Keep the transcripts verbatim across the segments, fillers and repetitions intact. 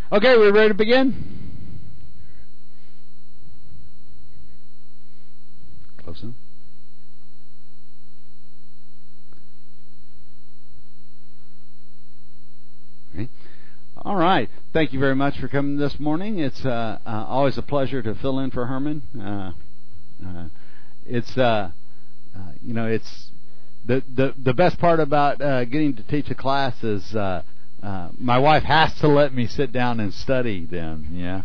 Okay, we're ready to begin? Close enough. Okay. All right. Thank you very much for coming this morning. It's uh, uh, always a pleasure to fill in for Herman. Uh, uh, it's, uh, uh, you know, it's the, the, the best part about uh, getting to teach a class is uh, Uh, my wife has to let me sit down and study then, yeah.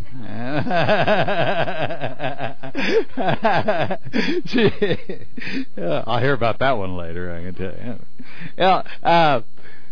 she, uh, I'll hear about that one later, I can tell you. Yeah. Uh,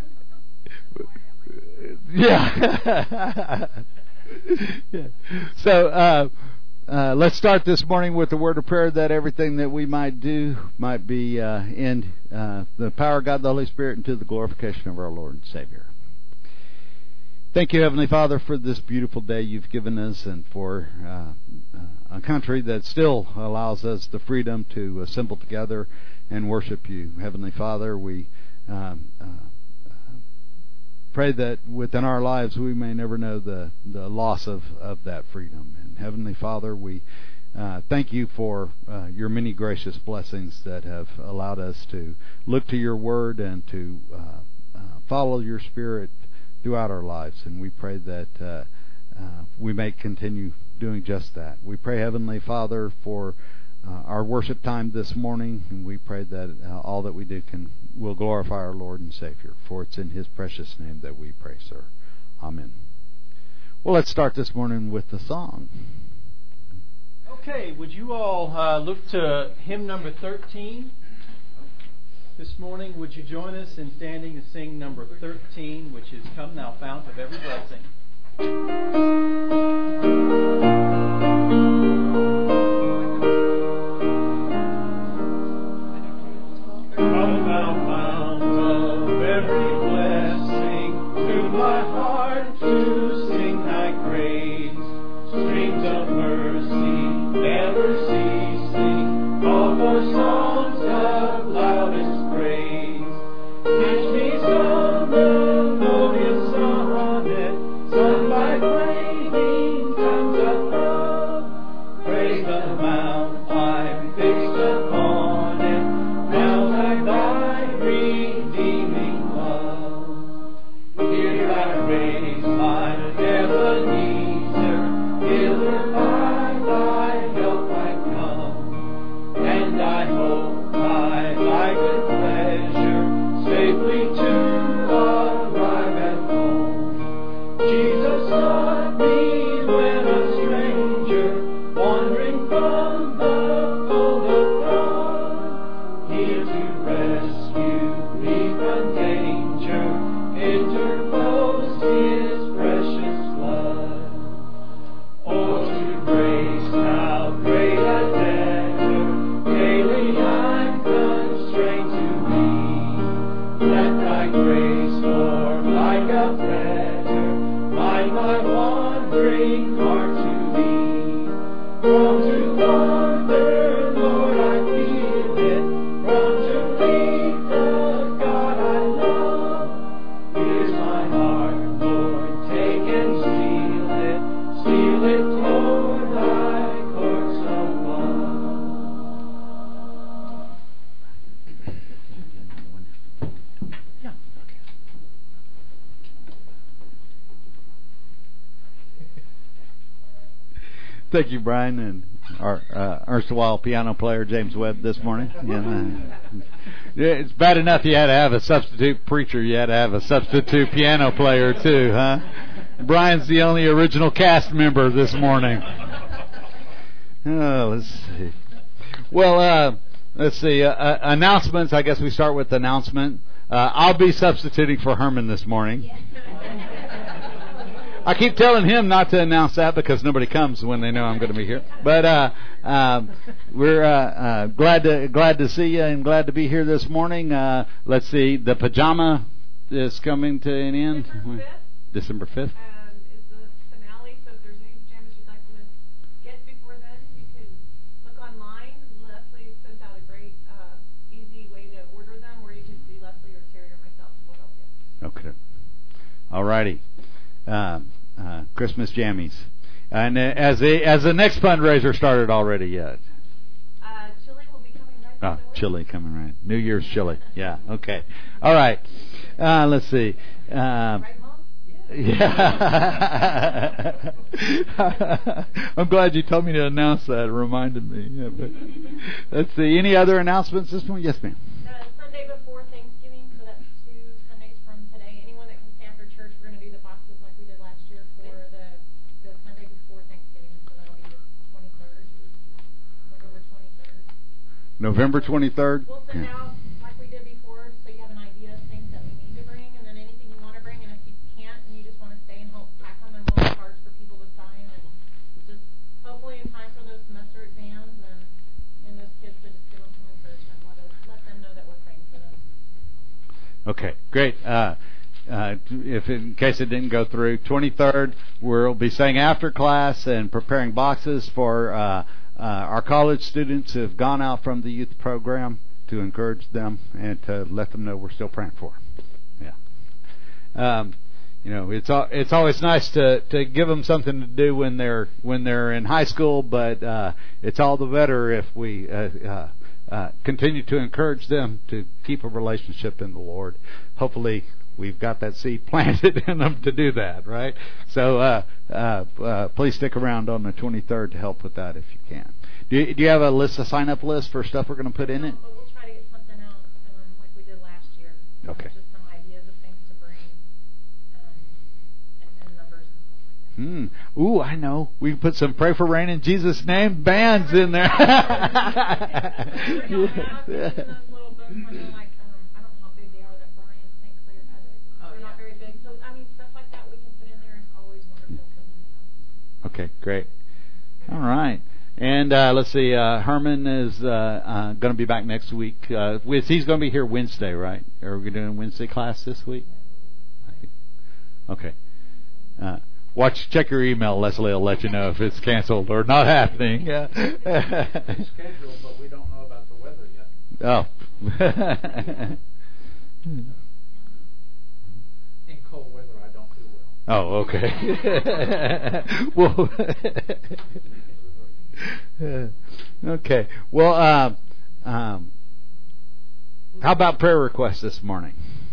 yeah. yeah. So, uh, uh, let's start this morning with the word of prayer that everything that we might do might be uh, in uh, the power of God, the Holy Spirit, and to the glorification of our Lord and Savior. Thank you, Heavenly Father, for this beautiful day you've given us and for uh, a country that still allows us the freedom to assemble together and worship you. Heavenly Father, we um, uh, pray that within our lives we may never know the, the loss of, of that freedom. And Heavenly Father, we uh, thank you for uh, your many gracious blessings that have allowed us to look to your word and to uh, uh, follow your Spirit throughout our lives, and we pray that uh, uh, we may continue doing just that. We pray, Heavenly Father, for uh, our worship time this morning, and we pray that uh, all that we do can will glorify our Lord and Savior, for it's in His precious name that we pray, sir. Amen. Well, let's start this morning with the song. Okay, would you all uh, look to hymn number thirteen? This morning, would you join us in standing to sing number thirteen, which is Come Thou Fount of Every Blessing. Come Thou Fount of every blessing, to my heart to sing Thy praise. Streams of mercy, never ceasing, call for songs of loudest teach me some melodious sonnet, sung by flaming tongues above. Praise the mount I'm fixed upon it, now thy redeeming love. Here I raise my Ebenezer, hither by thy help I come, and I hope by thy good pleasure safely to arrive at home. Jesus sought me when a stranger, wandering from the fold of God. Here to rescue me from danger, interposed His precious blood. Oh, to grace how great a debtor daily I'm constrained to be. Let thy grace form like a fetter, bind my wandering heart to thee. From to wander, Lord, I feel it, from to leave the God I love. Here's my heart, Lord, take and seal it, seal it toward thy courts of love. Thank you, Brian, and our uh, erstwhile piano player, James Webb, this morning. Yeah. Yeah, it's bad enough you had to have a substitute preacher. You had to have a substitute piano player, too, huh? Brian's the only original cast member this morning. Oh, let's see. Well, uh, let's see. Uh, uh, announcements. I guess we start with the announcement. Uh, I'll be substituting for Herman this morning. I keep telling him not to announce that because nobody comes when they know I'm going to be here. But uh, um, we're uh, uh, glad to glad to see you and glad to be here this morning. Uh, let's see, the pajama is coming to an end. December fifth. Um, is the finale. So if there's any pajamas you'd like to get before then, you can look online. Leslie sent out a great, uh, easy way to order them, or you can see Leslie or Terry or myself, who will help you. Okay. All righty. Uh, uh, Christmas jammies. And uh, as the as the next fundraiser started already yet? Uh, chili will be coming right Oh, this way. chili coming right. New Year's chili. Yeah. Okay. All right. Uh, let's see. Um, Right, Mom? yeah. I'm glad you told me to announce that. It reminded me. Yeah, but let's see. Any other announcements this morning? Yes, ma'am. The Sunday before Thanksgiving, so that's two Sundays from today. Anyone that can stay after church, we're going to do the boxes like we did last year for the the Sunday before Thanksgiving. So that'll be the twenty-third, November twenty-third. November twenty-third? We'll send Yeah. out like we did before, so you have an idea of things that we need to bring, and then anything you want to bring. And if you can't, and you just want to stay and help pack them and roll cards for people to sign, and just hopefully in time for those semester exams, and and those kids to just give them some encouragement, let us let them know that we're praying for them. Okay, great. Uh, uh, if in case it didn't go through, twenty-third, we'll be saying after class and preparing boxes for uh, uh, our college students who have gone out from the youth program to encourage them and to let them know we're still praying for them. Yeah. Um, you know, it's al- it's always nice to, to give them something to do when they're when they're in high school, but uh, it's all the better if we uh, uh, uh, continue to encourage them to keep a relationship in the Lord. Hopefully, we've got that seed planted in them to do that, right? So uh, uh, uh, please stick around on the twenty-third to help with that if you can. Do you, do you have a list, a sign-up list for stuff we're going to put in it? Um, but we'll try to get something out um, like we did last year. Okay. Um, just some ideas of things to bring, um, and, and numbers and stuff like that. Hmm. Ooh, I know. We can put some Pray for Rain in Jesus' Name bands in there. We're going to have these in those little books when they're like, um, I don't know how big they are that Brian Saint Clair has. Oh, They're yeah. not very big. So, I mean, stuff like that we can put in there is always wonderful for them to know. Okay, great. All right. And uh, let's see, uh, Herman is uh, uh, going to be back next week. Uh, with, he's going to be here Wednesday, right? Are we doing Wednesday class this week? I think. Okay. Uh, watch, check your email. Leslie will let you know if it's canceled or not happening. Yeah. It's scheduled, but we don't know about the weather yet. Oh. In cold weather, I don't do well. Oh, okay. Well, okay. Well, um, um, how about prayer requests this morning?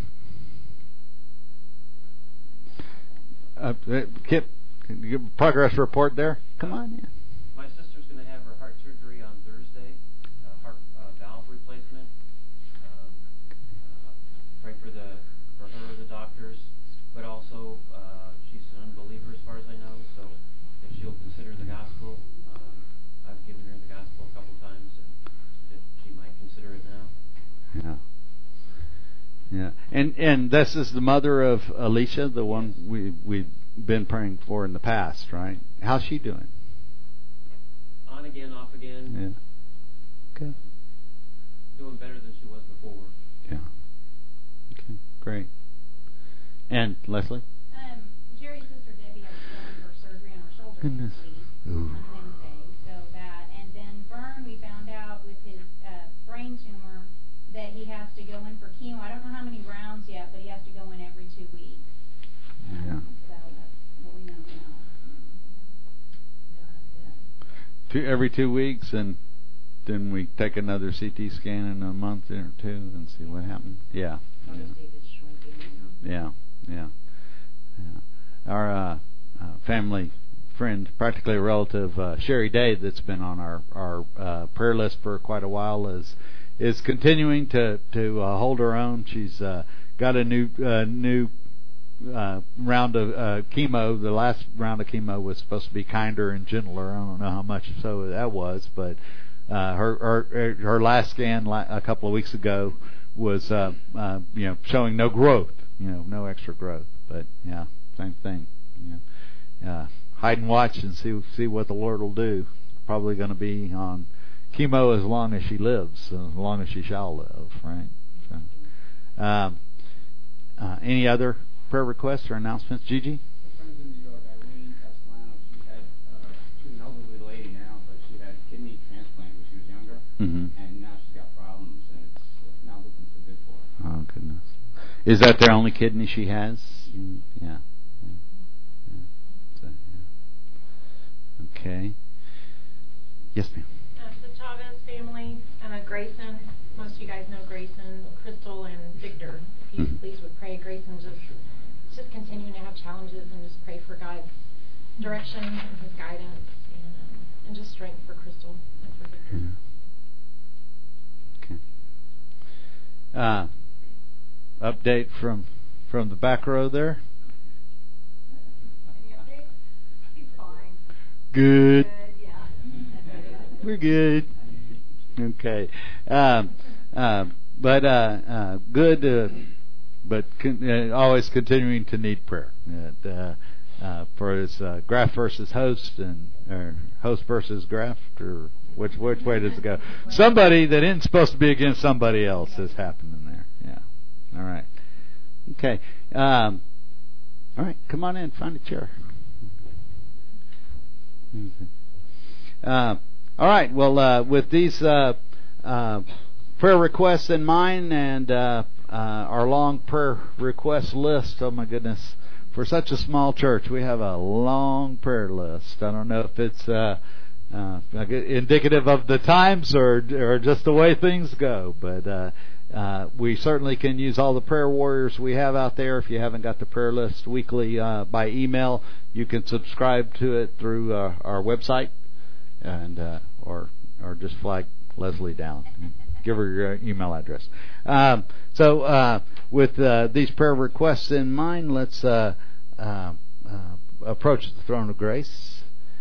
Uh, Kip, can you give a progress report there? Come on in. My sister's going to have her heart surgery on Thursday, uh, heart uh, valve replacement. Um, uh, pray for the for her, the doctors, but also uh, she's an unbeliever as far as I know. So if she'll consider the gospel, um, I've given her the gospel a couple times, and if she might consider it now. Yeah. Yeah. And and this is the mother of Alicia, the one we we've been praying for in the past, right? How's she doing? On again, off again. Yeah. Okay. Doing better than she was before. Yeah. Okay. Great. And Leslie? Um, Jerry's sister Debbie had to go in for surgery on her shoulder Goodness. this week Ooh. on Wednesday. So that, and then Vern, we found out with his uh, brain tumor that he has to go in for chemo. I don't know how many rounds yet, but he has to go in every two weeks. Um, Yeah. So that's what we know now. Two every two weeks, and then we take another C T scan in a month or two and see what happens. Yeah. Yeah. Yeah. Yeah. Yeah. Our uh, uh, family friend, practically a relative, uh, Sherry Day, that's been on our our uh, prayer list for quite a while, is is continuing to to uh, hold her own. She's uh, got a new uh, new uh, round of uh, chemo. The last round of chemo was supposed to be kinder and gentler. I don't know how much so that was, but uh, her her her last scan a couple of weeks ago was uh, uh, you know showing no growth, you know, no extra growth. But yeah, same thing. You know, uh, hide and watch and see see what the Lord will do. Probably going to be on chemo as long as she lives, as long as she shall live, right? So, um, uh, any other prayer requests or announcements, Gigi? Friends in New York, Irene Castellano, she had, uh, she's an elderly lady now, but she had kidney transplant when she was younger, Mm-hmm. and now she's got problems, and it's not looking so good for her. Oh, goodness. Is that their only kidney she has? Mm, yeah. Yeah. Yeah. Yes, ma'am. Uh, the Chavez family, uh, Grayson, most of you guys know Grayson, Crystal, and Victor. If you Mhm. please would pray, Grayson just just continuing to have challenges, and just pray for God's direction and His guidance, and, um, and just strength for Crystal and for Victor. Okay. Uh, update from from the back row there. Any updates? He's fine. Good. Good, yeah. We're good. Okay. Um, uh, but uh, uh, good, uh, but con- uh, always continuing to need prayer. Uh, uh, for his uh, graft versus host, and or host versus graft, or which which way does it go? Somebody that isn't supposed to be against somebody else is happening there. Yeah. All right. Okay. Um, all right. Come on in. Find a chair. Uh, all right. Well, uh, with these uh, uh, prayer requests in mind, and uh, uh, our long prayer request list. Oh my goodness! For such a small church, we have a long prayer list. I don't know if it's uh, uh, indicative of the times or or just the way things go, but uh, uh, we certainly can use all the prayer warriors we have out there. If you haven't got the prayer list weekly uh, by email, you can subscribe to it through uh, our website, and uh, or or just flag Leslie down. Give her your email address. Um, so, uh, with uh, these prayer requests in mind, let's uh, uh, uh, approach the throne of grace.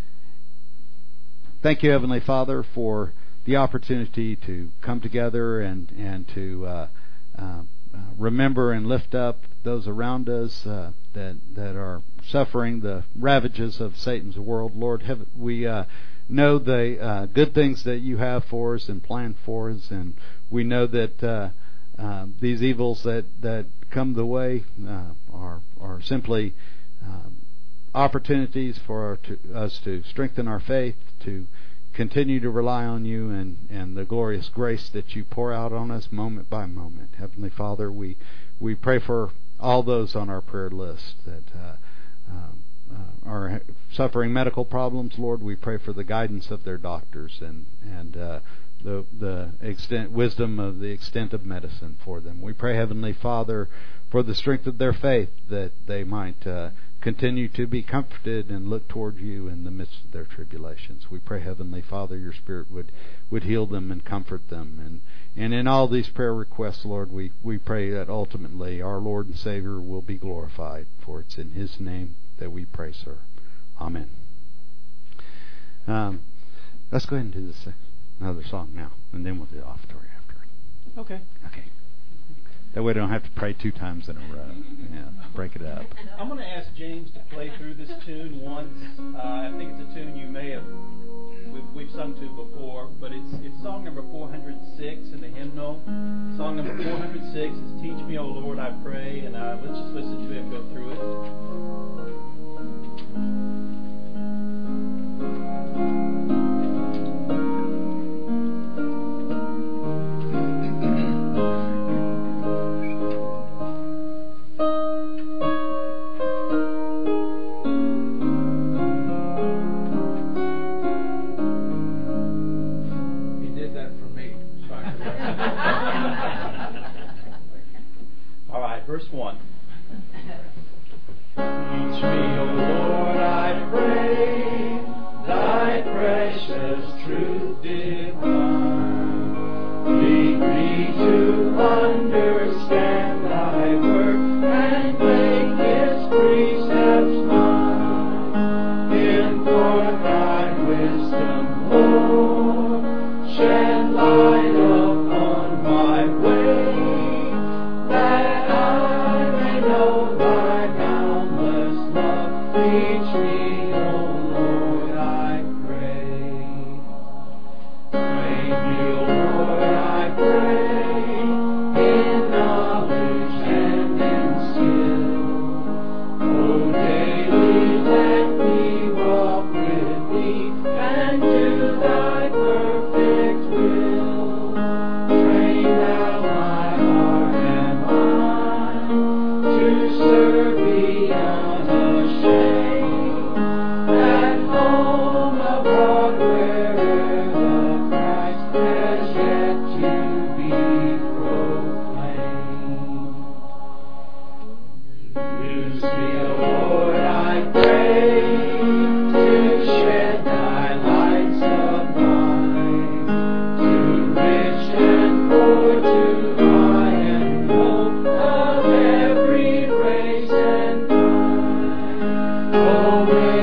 Thank you, Heavenly Father, for the opportunity to come together and and to uh, uh, remember and lift up those around us uh, that that are suffering the ravages of Satan's world. Lord, have, we uh, know the uh, good things that you have for us and plan for us, and we know that uh, uh, these evils that, that come the way uh, are are simply uh, opportunities for our, to, us to strengthen our faith, to continue to rely on you and, and the glorious grace that you pour out on us moment by moment. Heavenly Father, we we pray for all those on our prayer list that uh, um, Uh, are suffering medical problems. Lord, we pray for the guidance of their doctors and and uh, the the extent wisdom of the extent of medicine for them. We pray, Heavenly Father, for the strength of their faith, that they might uh, continue to be comforted and look toward you in the midst of their tribulations. We pray, Heavenly Father, your Spirit would would heal them and comfort them. And and in all these prayer requests, Lord, we we pray that ultimately our Lord and Savior will be glorified. For it's in His name that we pray, sir. Amen. Um, let's go ahead and do this uh, another song now, and then we'll do the offertory after. Okay. Okay. That way, we don't have to pray two times in a row. Yeah, break it up. I'm going to ask James to play through this tune once. Uh, I think it's a tune you may have we've, we've sung to before, but it's it's song number four hundred six in the hymnal. Song number four hundred six is "Teach Me, O Lord, I Pray," and uh, let's just listen to him go through it. Verse one. Teach me, O Lord, I pray, thy precious truth divine. Lead me to understand thy word and make its precepts mine. Impart thy wisdom, Lord, shed light upon my way, that know thy boundless love. Teach me, O Lord, I pray. Train me, O Lord, I pray, in knowledge and in skill. O daily let me walk with thee and do thy perfect will. Train thou my heart and mind to serve thee unashamed,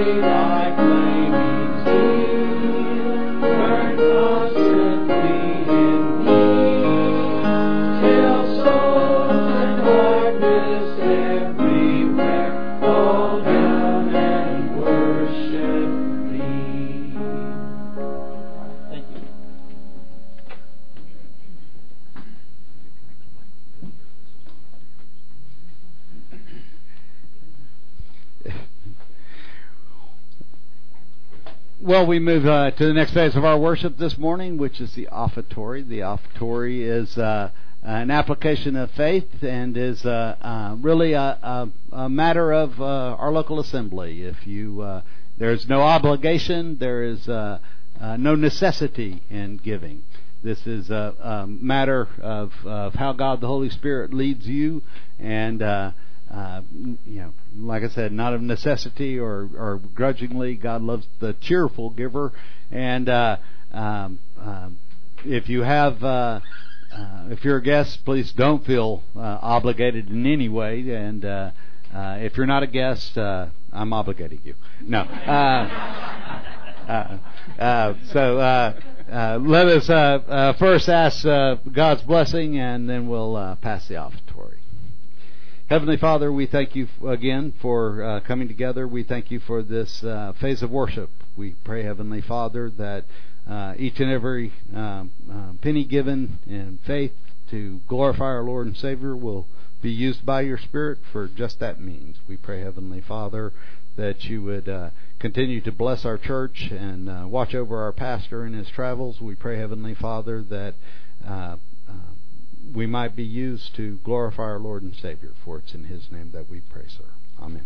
Well, we move uh, to the next phase of our worship this morning, which is the offertory. The offertory is uh, an application of faith and is uh, uh, really a, a, a matter of uh, our local assembly. If you, uh, there's no obligation, there is uh, uh, no necessity in giving. This is a, a matter of, of how God the Holy Spirit leads you, and uh, Uh, you know, like I said, not of necessity or, or grudgingly. God loves the cheerful giver. And uh, um, uh, if you have, uh, uh, if you're a guest, please don't feel uh, obligated in any way. And uh, uh, if you're not a guest, uh, I'm obligating you. No. Uh, uh, uh, so uh, uh, let us uh, uh, first ask uh, God's blessing, and then we'll uh, pass the offertory. Heavenly Father, we thank you again for uh, coming together. We thank you for this uh, phase of worship. We pray, Heavenly Father, that uh, each and every um, uh, penny given in faith to glorify our Lord and Savior will be used by your Spirit for just that means. We pray, Heavenly Father, that you would uh, continue to bless our church and uh, watch over our pastor in his travels. We pray, Heavenly Father, that uh, uh, we might be used to glorify our Lord and Savior, for it's in His name that we pray, sir. Amen.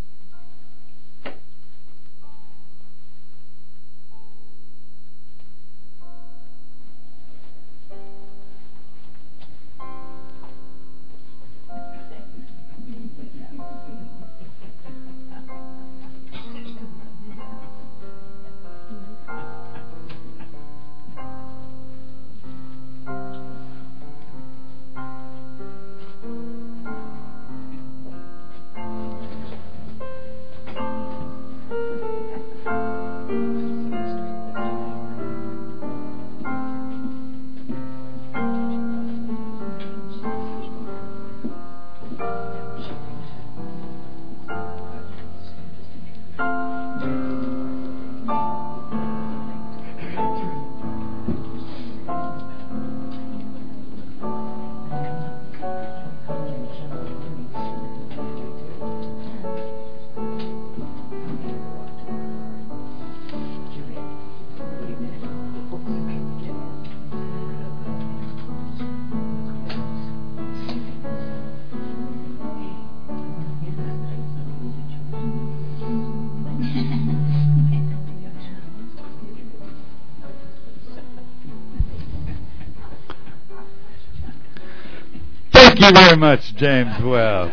Thank you very much, James Well.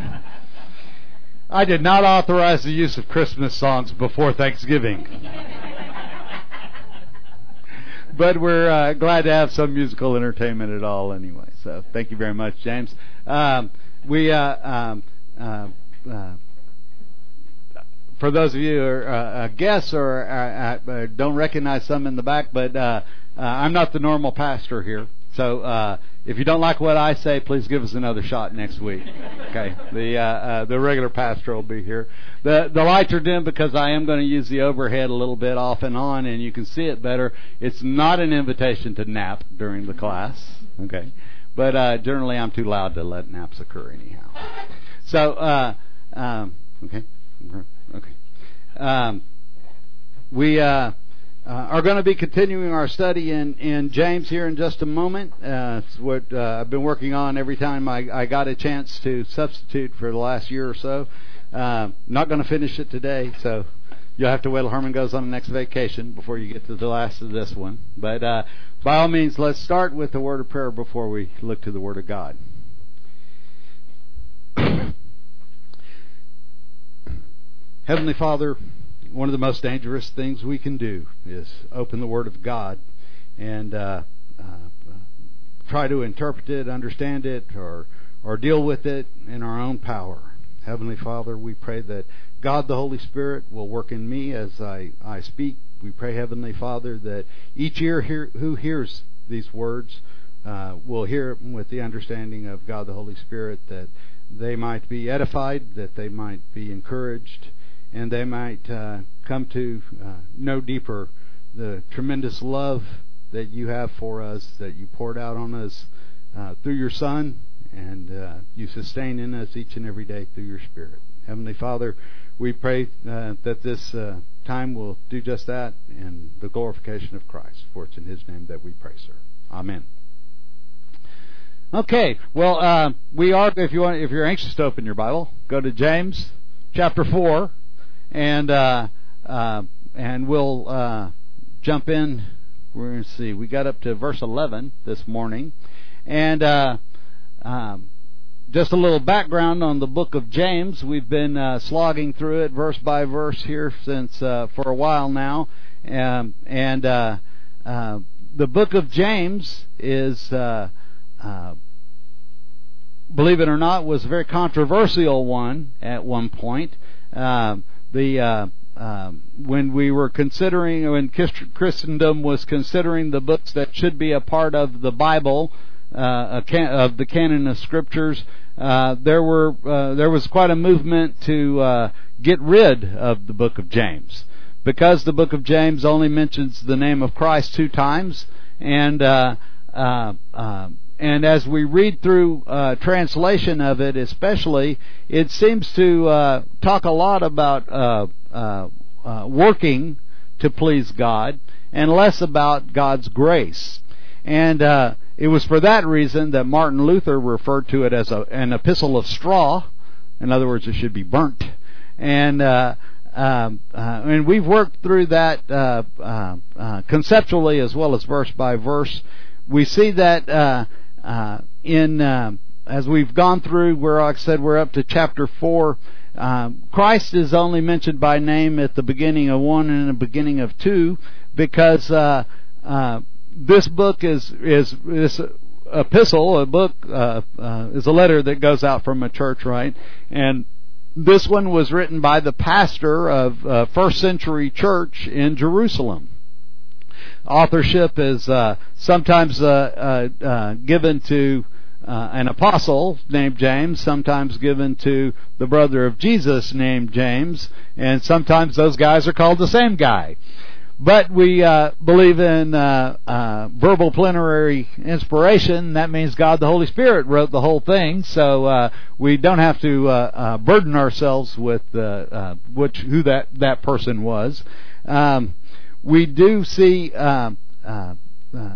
I did not authorize the use of Christmas songs before Thanksgiving. But we're uh, glad to have some musical entertainment at all anyway. So thank you very much, James. Um, we, uh, um, uh, uh, for those of you who are uh, guests or uh, uh, don't recognize some in the back, but uh, uh, I'm not the normal pastor here. So uh, if you don't like what I say, please give us another shot next week. Okay, the uh, uh, the regular pastor will be here. The the lights are dim because I am going to use the overhead a little bit off and on, and you can see it better. It's not an invitation to nap during the class. Okay, but uh, generally I'm too loud to let naps occur anyhow. So uh, um, okay, okay, um, we. Uh, Uh, are going to be continuing our study in, in James here in just a moment. Uh, it's what uh, I've been working on every time I, I got a chance to substitute for the last year or so. Uh, not going to finish it today, so you'll have to wait till Herman goes on the next vacation before you get to the last of this one. But uh, by all means, let's start with the word of prayer before we look to the Word of God. Heavenly Father, one of the most dangerous things we can do is open the Word of God and uh, uh, try to interpret it, understand it, or or deal with it in our own power. Heavenly Father, we pray that God the Holy Spirit will work in me as I, I speak. We pray, Heavenly Father, that each ear hear, who hears these words uh, will hear them with the understanding of God the Holy Spirit, that they might be edified, that they might be encouraged, and they might uh, come to uh, know deeper the tremendous love that you have for us, that you poured out on us uh, through your Son, and uh, you sustain in us each and every day through your Spirit. Heavenly Father, we pray uh, that this uh, time will do just that in the glorification of Christ. For it's in His name that we pray, sir. Amen. Okay, well, uh, we are. If you want, if you're anxious to open your Bible, go to James chapter four, and uh, uh, and we'll uh, jump in. We're going to see. We got up to verse eleven this morning, and uh, um, just a little background on the book of James. We've been uh, slogging through it verse by verse here since uh, for a while now, um, and uh, uh, the book of James is, uh, uh, believe it or not, was a very controversial one at one point. Uh, the uh, Um, when we were considering, when Christendom was considering the books that should be a part of the Bible, uh, a can, of the canon of Scriptures, uh, there were uh, there was quite a movement to uh, get rid of the book of James, because the book of James only mentions the name of Christ two times, and uh, uh, uh, and as we read through uh, translation of it, especially, it seems to uh, talk a lot about Uh, Uh, uh, working to please God, and less about God's grace. And uh, it was for that reason that Martin Luther referred to it as a, an epistle of straw. In other words, it should be burnt. And uh, um, uh, and we've worked through that uh, uh, uh, conceptually as well as verse by verse. We see that uh, uh, in uh, as we've gone through, where like I said, we're up to chapter four. Uh, Christ is only mentioned by name at the beginning of one and the beginning of two, because uh, uh, this book is is this epistle, a book uh, uh, is a letter that goes out from a church, right? And this one was written by the pastor of uh, first century church in Jerusalem. Authorship is uh, sometimes uh, uh, uh, given to Uh, an apostle named James, sometimes given to the brother of Jesus named James, and sometimes those guys are called the same guy. But we uh, believe in uh, uh, verbal plenary inspiration. That means God the Holy Spirit wrote the whole thing, so uh, we don't have to uh, uh, burden ourselves with uh, uh, which who that, that person was. Um, we do see uh, uh, uh,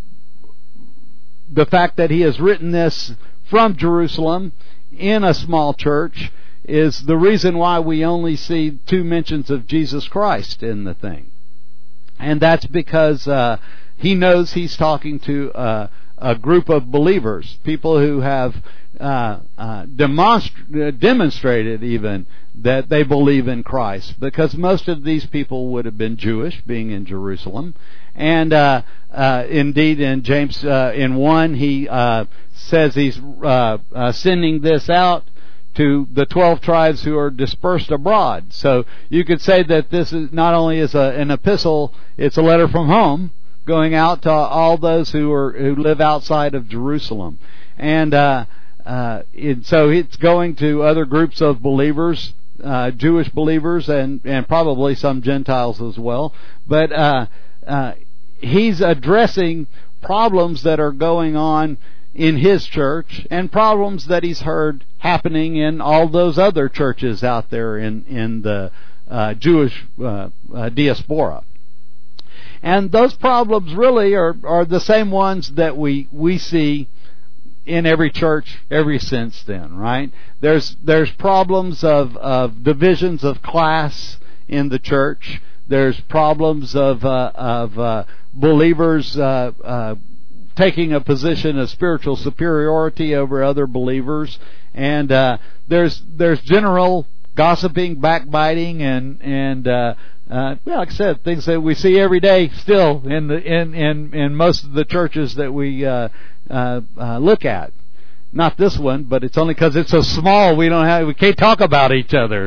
the fact that he has written this from Jerusalem in a small church is the reason why we only see two mentions of Jesus Christ in the thing. And that's because uh, he knows he's talking to uh, a group of believers, people who have uh, uh, demonst- demonstrated even that they believe in Christ, because most of these people would have been Jewish, being in Jerusalem. And uh, uh, indeed, in James uh, in one, he uh, says he's uh, uh, sending this out to the twelve tribes who are dispersed abroad. So you could say that this is not only is a, an epistle, it's a letter from home going out to all those who are who live outside of Jerusalem. And uh, uh, it, so it's going to other groups of believers, uh, Jewish believers, and, and probably some Gentiles as well. But uh, uh, he's addressing problems that are going on in his church and problems that he's heard happening in all those other churches out there in, in the uh, Jewish uh, uh, diaspora. And those problems really are, are the same ones that we, we see in every church ever since then, right? There's there's problems of, of divisions of class in the church. There's problems of uh, of uh, believers uh, uh, taking a position of spiritual superiority over other believers, and uh, there's there's general gossiping, backbiting, and and uh, uh, well, like I said, things that we see every day still in the in in, in most of the churches that we uh, uh, uh, look at. Not this one, but it's only because it's so small we don't have we can't talk about each other.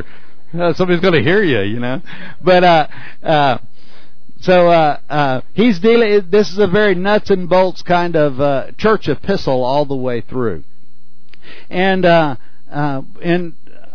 Uh, somebody's going to hear you, you know. But uh, uh, so uh, uh, he's dealing. This is a very nuts and bolts kind of uh, church epistle all the way through, and uh, uh, and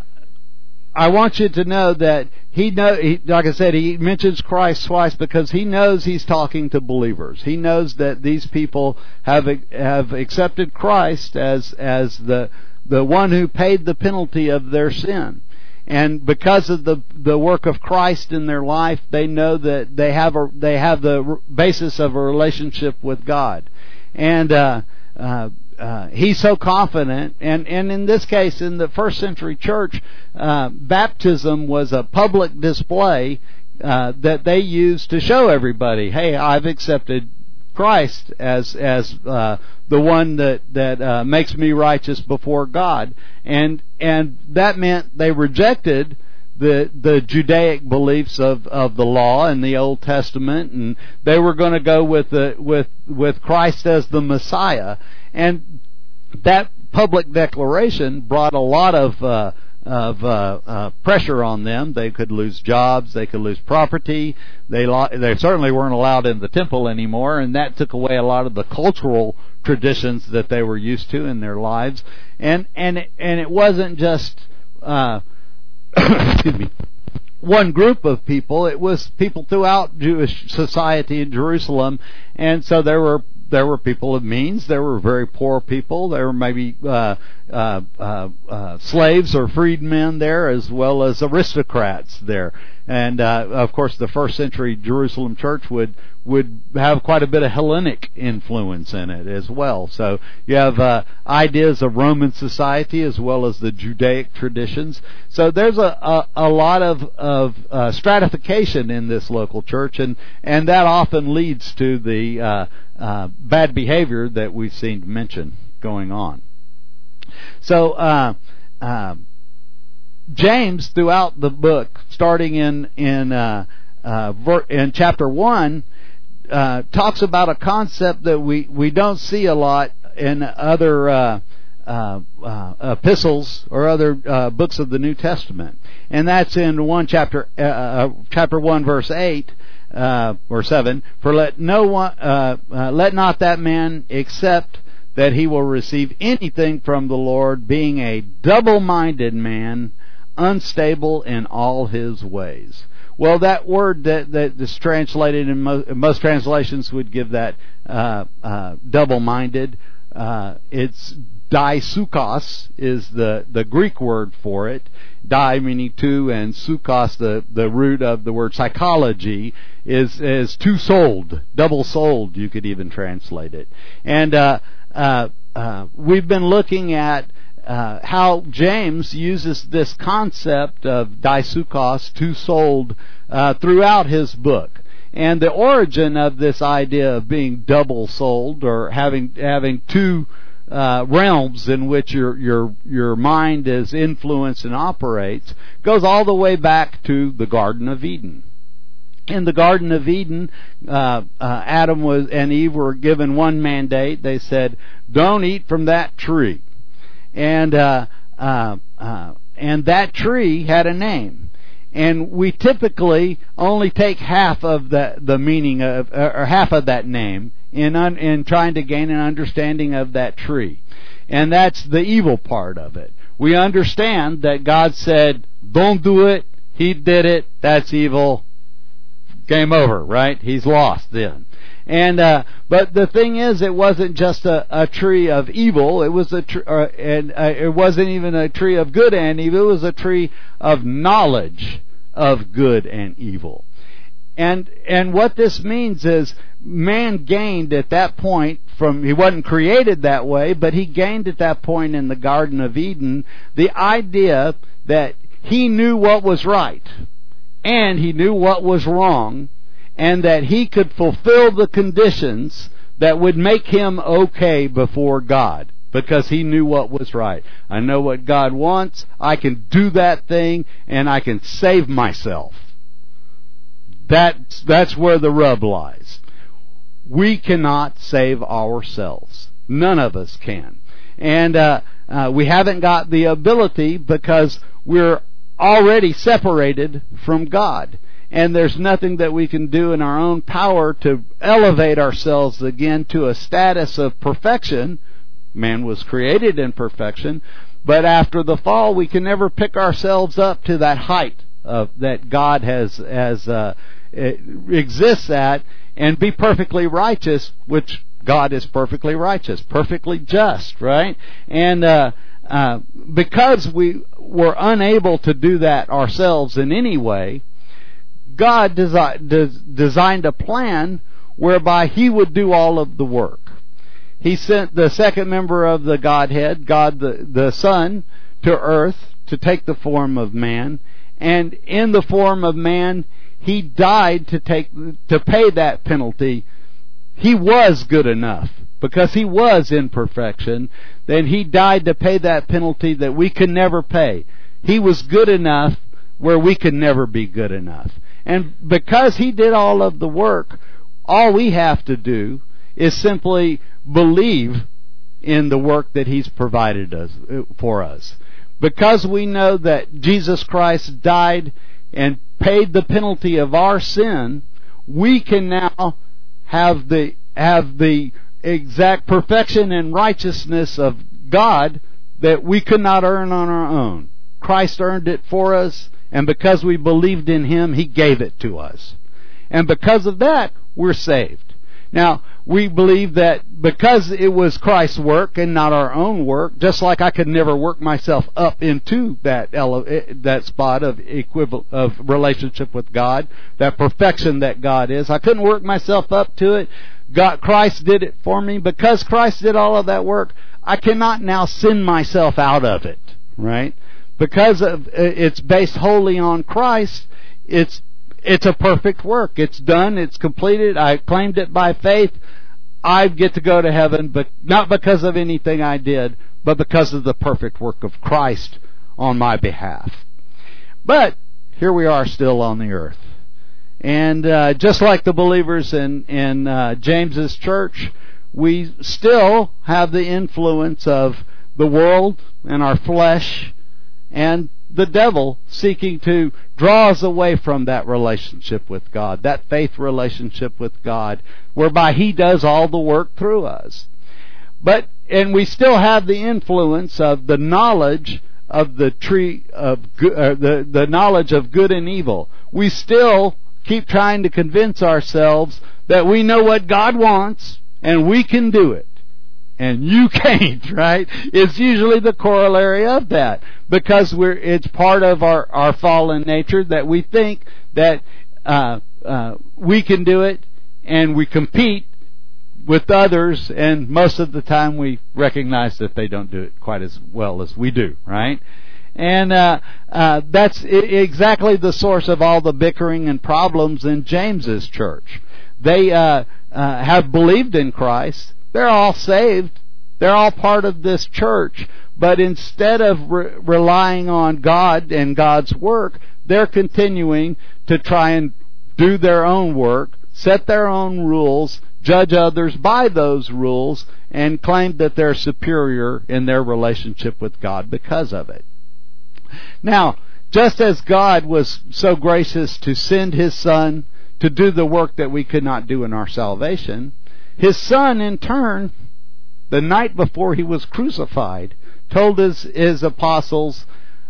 I want you to know that he know. He, like I said, he mentions Christ twice because he knows he's talking to believers. He knows that these people have have accepted Christ as as the the one who paid the penalty of their sin. And because of the the work of Christ in their life, they know that they have a they have the basis of a relationship with God, and uh, uh, uh, he's so confident. And, and in this case, in the first century church, uh, baptism was a public display uh, that they used to show everybody, "Hey, I've accepted Christ as as uh, the one that that uh, makes me righteous before God," and and that meant they rejected the the Judaic beliefs of, of the law and the Old Testament, and they were going to go with the with with Christ as the Messiah, and that public declaration brought a lot of uh, of uh, uh, pressure on them. They could lose jobs, they could lose property. They lo- they certainly weren't allowed in the temple anymore, and that took away a lot of the cultural traditions that they were used to in their lives. And and it, and it wasn't just uh, excuse me, one group of people. It was people throughout Jewish society in Jerusalem, and so there were. There were people of means. There were very poor people. There were maybe uh, uh, uh, uh, slaves or freedmen there, as well as aristocrats there. And uh, of course, the first century Jerusalem church would would have quite a bit of Hellenic influence in it as well. So you have uh, ideas of Roman society as well as the Judaic traditions. So there's a a, a lot of of uh, stratification in this local church, and and that often leads to the uh, uh, bad behavior that we've seen mentioned going on. So uh, uh, James, throughout the book, starting in in uh, uh, ver- in chapter one, uh, talks about a concept that we, we don't see a lot in other uh, uh, uh, epistles or other uh, books of the New Testament, and that's in one chapter uh, chapter one verse eight. Uh, or seven, for let no one, uh, uh, let not that man accept that he will receive anything from the Lord, being a double-minded man, unstable in all his ways. Well, that word that that is translated in most, most translations would give that uh, uh, double-minded. Uh, it's daisukos is the, the Greek word for it. Dai meaning two, and sukos, the, the root of the word psychology, is is two-souled, double-souled, you could even translate it. And uh, uh, uh, we've been looking at uh, how James uses this concept of daisukos, two-souled, uh, throughout his book. And the origin of this idea of being double-souled, or having having two Uh, realms in which your your your mind is influenced and operates, goes all the way back to the Garden of Eden. In the Garden of Eden, uh, uh, Adam was and Eve were given one mandate. They said, "Don't eat from that tree," and uh, uh, uh, and that tree had a name. And we typically only take half of the the meaning of, or half of that name in un, in trying to gain an understanding of that tree, and that's the evil part of it. We understand that God said, "Don't do it." He did it. That's evil. Game over, right? He's lost then. And uh, but the thing is, it wasn't just a, a tree of evil. It was a tr- uh, and uh, it wasn't even a tree of good and evil. It was a tree of knowledge of good and evil. And and what this means is, man gained at that point from, he wasn't created that way, but he gained at that point in the Garden of Eden the idea that he knew what was right and he knew what was wrong, and that he could fulfill the conditions that would make him okay before God, because he knew what was right. I know what God wants. I can do that thing, and I can save myself. That's, that's where the rub lies. We cannot save ourselves. None of us can. And uh, uh, we haven't got the ability, because we're already separated from God. And there's nothing that we can do in our own power to elevate ourselves again to a status of perfection. Man was created in perfection, but after the fall, we can never pick ourselves up to that height of that God has has uh, exists at and be perfectly righteous, which God is perfectly righteous, perfectly just, right? And uh, uh, because we were unable to do that ourselves in any way, God desi- des- designed a plan whereby He would do all of the work. He sent the second member of the Godhead, God the, the Son, to earth to take the form of man. And in the form of man, He died to take to pay that penalty. He was good enough because He was in perfection. Then He died to pay that penalty that we could never pay. He was good enough where we could never be good enough. And because He did all of the work, all we have to do is simply believe in the work that He's provided us for us. Because we know that Jesus Christ died and paid the penalty of our sin, we can now have the have the exact perfection and righteousness of God that we could not earn on our own. Christ earned it for us, and because we believed in Him, He gave it to us. And because of that, we're saved. Now, we believe that because it was Christ's work and not our own work, just like I could never work myself up into that ele- that spot of equivalent of relationship with God, that perfection that God is, I couldn't work myself up to it. God, Christ did it for me. Because Christ did all of that work, I cannot now sin myself out of it, right? Because of, it's based wholly on Christ, it's it's a perfect work. It's done. It's completed. I claimed it by faith. I get to go to heaven, but not because of anything I did, but because of the perfect work of Christ on my behalf. But here we are still on the earth. And uh, just like the believers in, in uh, James's church, we still have the influence of the world and our flesh and the devil seeking to draw us away from that relationship with God, that faith relationship with God, whereby He does all the work through us. But, and we still have the influence of the knowledge of the tree of good, uh, the, the knowledge of good and evil. We still keep trying to convince ourselves that we know what God wants and we can do it. And you can't, right? It's usually the corollary of that. Because we're, it's part of our, our fallen nature that we think that uh, uh, we can do it, and we compete with others, and most of the time we recognize that they don't do it quite as well as we do, right? And uh, uh, that's I- exactly the source of all the bickering and problems in James's church. They uh, uh, have believed in Christ. They're all saved. They're all part of this church. But instead of re- relying on God and God's work, they're continuing to try and do their own work, set their own rules, judge others by those rules, and claim that they're superior in their relationship with God because of it. Now, just as God was so gracious to send His Son to do the work that we could not do in our salvation, His Son, in turn, the night before He was crucified, told his, his apostles,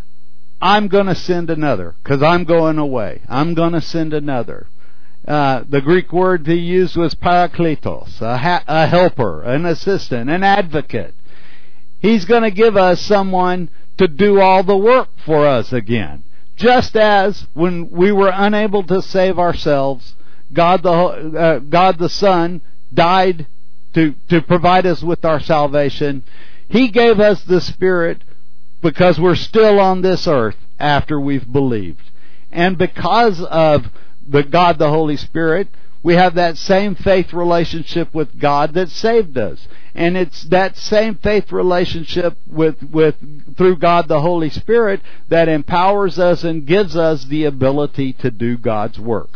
I'm going to send another, because I'm going away. I'm going to send another. Uh, the Greek word he used was parakletos, a, ha- a helper, an assistant, an advocate. He's going to give us someone to do all the work for us again. Just as when we were unable to save ourselves, God the, uh, God the Son died to, to provide us with our salvation. He gave us the Spirit because we're still on this earth after we've believed. And because of the God the Holy Spirit, we have that same faith relationship with God that saved us. And it's that same faith relationship with, with through God the Holy Spirit that empowers us and gives us the ability to do God's work.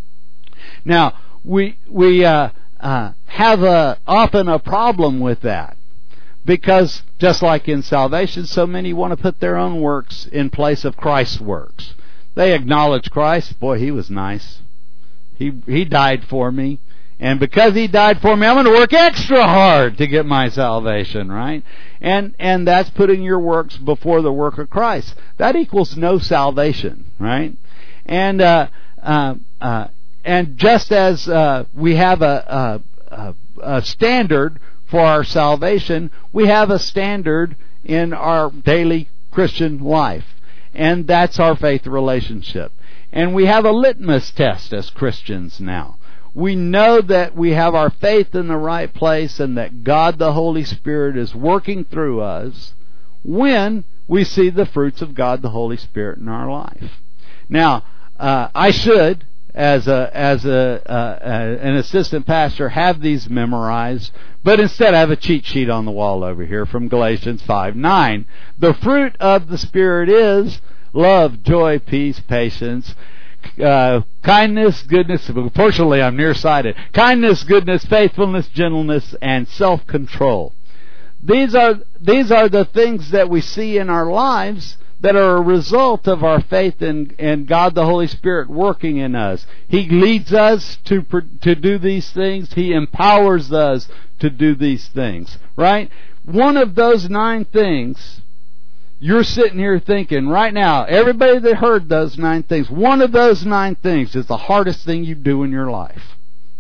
Now, we we uh, uh, have a, often a problem with that, because just like in salvation, so many want to put their own works in place of Christ's works. They acknowledge Christ. Boy, he was nice. He he died for me. And because he died for me, I'm going to work extra hard to get my salvation, right? And and that's putting your works before the work of Christ. That equals no salvation, right? And uh, uh, uh, and just as uh, we have a, a, a standard for our salvation, we have a standard in our daily Christian life. And that's our faith relationship. And we have a litmus test as Christians now. We know that we have our faith in the right place and that God the Holy Spirit is working through us when we see the fruits of God the Holy Spirit in our life. Now, uh, I should, as a as a uh, an assistant pastor, have these memorized, but instead I have a cheat sheet on the wall over here from Galatians five nine. The fruit of the Spirit is love, joy, peace, patience, Uh, kindness, goodness, fortunately I'm nearsighted, kindness, goodness, faithfulness, gentleness, and self-control. These are, these are the things that we see in our lives that are a result of our faith in, in God the Holy Spirit working in us. He leads us to, to do these things. He empowers us to do these things, right? One of those nine things, you're sitting here thinking right now, everybody that heard those nine things, one of those nine things is the hardest thing you do in your life.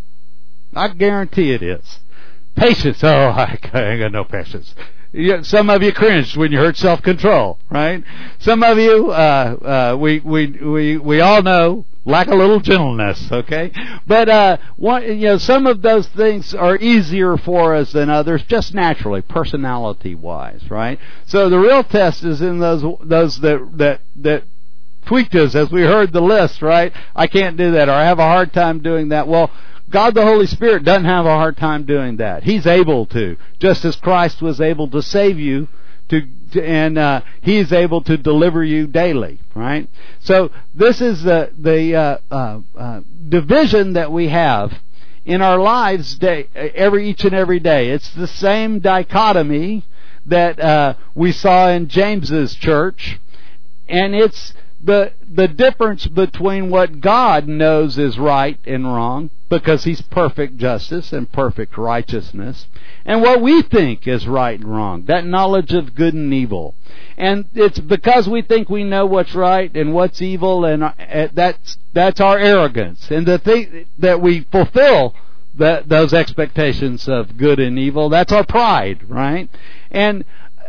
I guarantee it is. Patience. Oh, I ain't got no patience. Some of you cringed when you heard self-control, right? Some of you, uh, uh, we, we, we, we all know, lack a little gentleness, okay? But, uh, one, you know, some of those things are easier for us than others, just naturally, personality-wise, right? So the real test is in those, those that, that, that tweaked us as we heard the list, right? I can't do that, or I have a hard time doing that. Well, God the Holy Spirit doesn't have a hard time doing that. He's able to, just as Christ was able to save you, to, to and uh, He's able to deliver you daily, right? So this is the the uh, uh, uh, division that we have in our lives day, every each and every day. It's the same dichotomy that uh, we saw in James's church, and it's the the difference between what God knows is right and wrong, because He's perfect justice and perfect righteousness, and what we think is right and wrong, that knowledge of good and evil. And it's because we think we know what's right and what's evil, and that's that's our arrogance, and the thing that we fulfill that those expectations of good and evil, that's our pride, right? And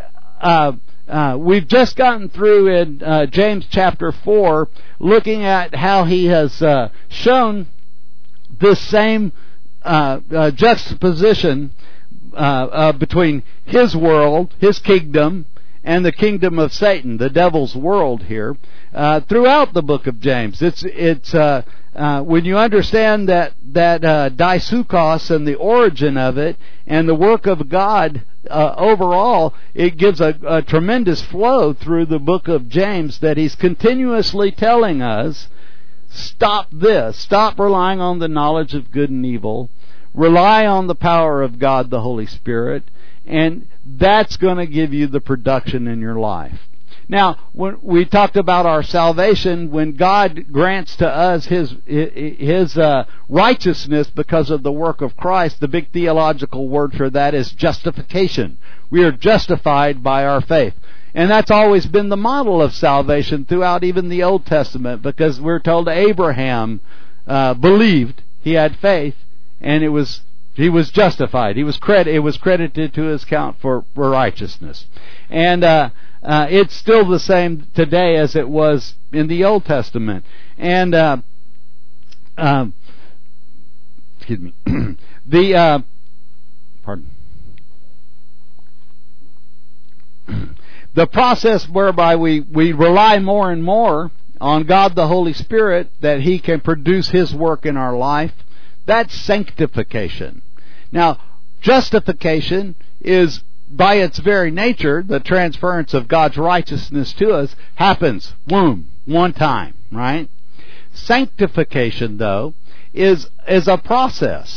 uh Uh, we've just gotten through in uh, James chapter four, looking at how he has uh, shown this same uh, uh, juxtaposition uh, uh, between his world, his kingdom, and the kingdom of Satan, the devil's world here, uh, throughout the book of James. It's it's uh, uh, when you understand that that uh, daisukos and the origin of it and the work of God. Uh, overall, it gives a, a tremendous flow through the book of James that he's continuously telling us, stop this, stop relying on the knowledge of good and evil, rely on the power of God the Holy Spirit, and that's going to give you the production in your life. Now, when we talked about our salvation, when God grants to us His His uh, righteousness because of the work of Christ, the big theological word for that is justification. We are justified by our faith. And that's always been the model of salvation throughout even the Old Testament, because we're told Abraham uh, believed, he had faith, and it was he was justified. He was credit. It was credited to his account for, for righteousness. And uh, uh, it's still the same today as it was in the Old Testament. And uh, um, excuse me, the uh, pardon. The process whereby we, we rely more and more on God the Holy Spirit that He can produce His work in our life, that's sanctification. Now, justification is, by its very nature, the transference of God's righteousness to us happens, boom, one time, right? Sanctification, though, is is a process.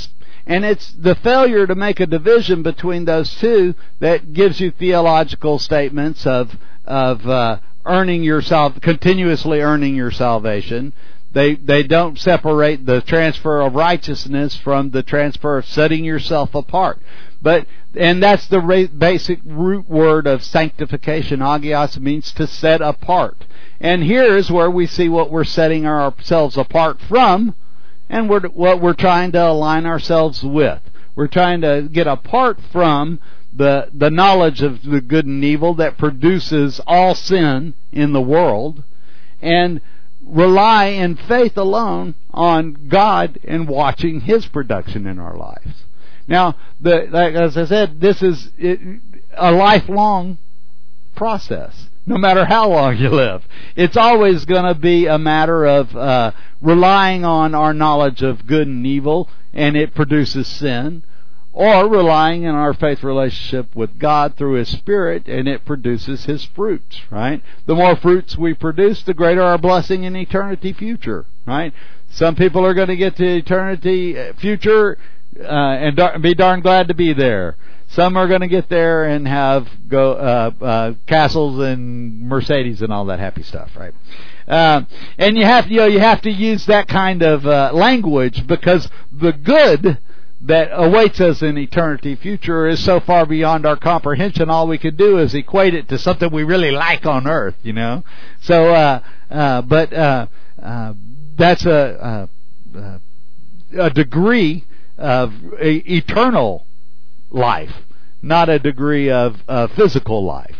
And it's the failure to make a division between those two that gives you theological statements of of uh, earning your sal- continuously earning your salvation. They they don't separate the transfer of righteousness from the transfer of setting yourself apart. But and that's the ra- basic root word of sanctification. Agios means to set apart. And here's where we see what we're setting ourselves apart from, and we're, what we're trying to align ourselves with. We're trying to get apart from the the knowledge of the good and evil that produces all sin in the world, and rely in faith alone on God and watching His production in our lives. Now, the, like, as I said, this is it, a lifelong process. No matter how long you live, it's always going to be a matter of uh, relying on our knowledge of good and evil, and it produces sin, or relying on our faith relationship with God through His Spirit, and it produces His fruits, right? The more fruits we produce, the greater our blessing in eternity future, right? Some people are going to get to eternity future uh, and dar- be darn glad to be there. Some are going to get there and have go uh, uh, castles and Mercedes and all that happy stuff, right? Uh, and you have, you know, you have to use that kind of uh, language, because the good that awaits us in eternity future is so far beyond our comprehension. All we could do is equate it to something we really like on earth, you know. So, uh, uh, but uh, uh, that's a, a a degree of eternal life, not a degree of uh, physical life.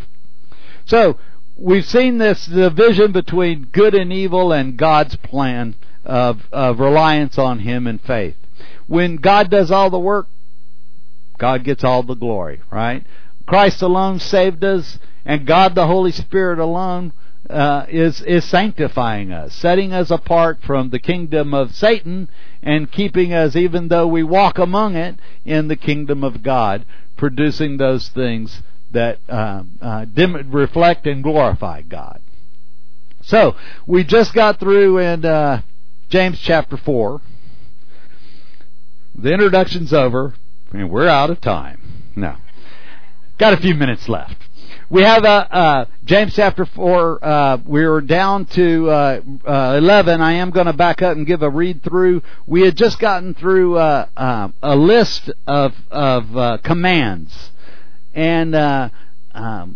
So we've seen this division between good and evil and God's plan of, of reliance on Him and faith. When God does all the work, God gets all the glory, right? Christ alone saved us, and God the Holy Spirit alone uh, is is sanctifying us, setting us apart from the kingdom of Satan and keeping us, even though we walk among it, in the kingdom of God, producing those things that uh, uh, dim- reflect and glorify God. So, we just got through in uh, James chapter four. The introduction's over, and we're out of time. No. Got a few minutes left. We have uh, uh, James chapter four. Uh, we're down to uh, uh, eleven. I am going to back up and give a read through. We had just gotten through uh, uh, a list of of uh, commands, and uh, um,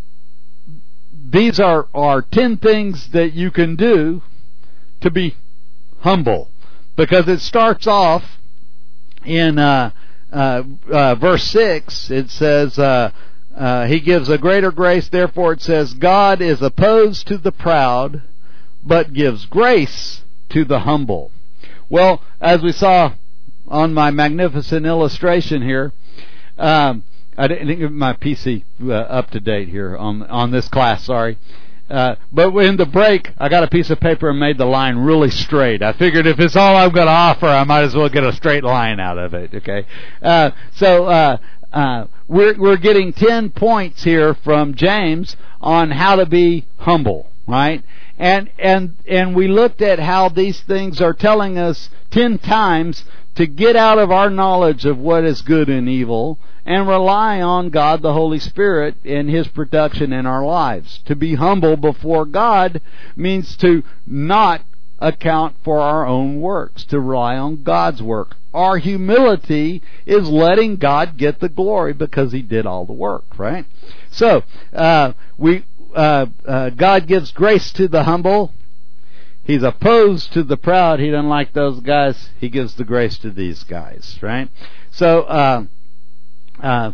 these are are ten things that you can do to be humble, because it starts off in uh, uh, uh, verse six. It says. Uh, Uh, he gives a greater grace, therefore it says, God is opposed to the proud, but gives grace to the humble. Well, as we saw on my magnificent illustration here, um, I didn't get my P C uh, up to date here on on this class, sorry. Uh, but in the break, I got a piece of paper and made the line really straight. I figured if it's all I'm going to offer, I might as well get a straight line out of it, okay? Uh, so, uh, Uh, we're, we're getting ten points here from James on how to be humble, right? And, and, and we looked at how these things are telling us ten times to get out of our knowledge of what is good and evil and rely on God the Holy Spirit and His production in our lives. To be humble before God means to not account for our own works, to rely on God's work. Our humility is letting God get the glory because He did all the work, right? So, uh, we, uh, uh, God gives grace to the humble. He's opposed to the proud. He doesn't like those guys. He gives the grace to these guys, right? So, uh, uh,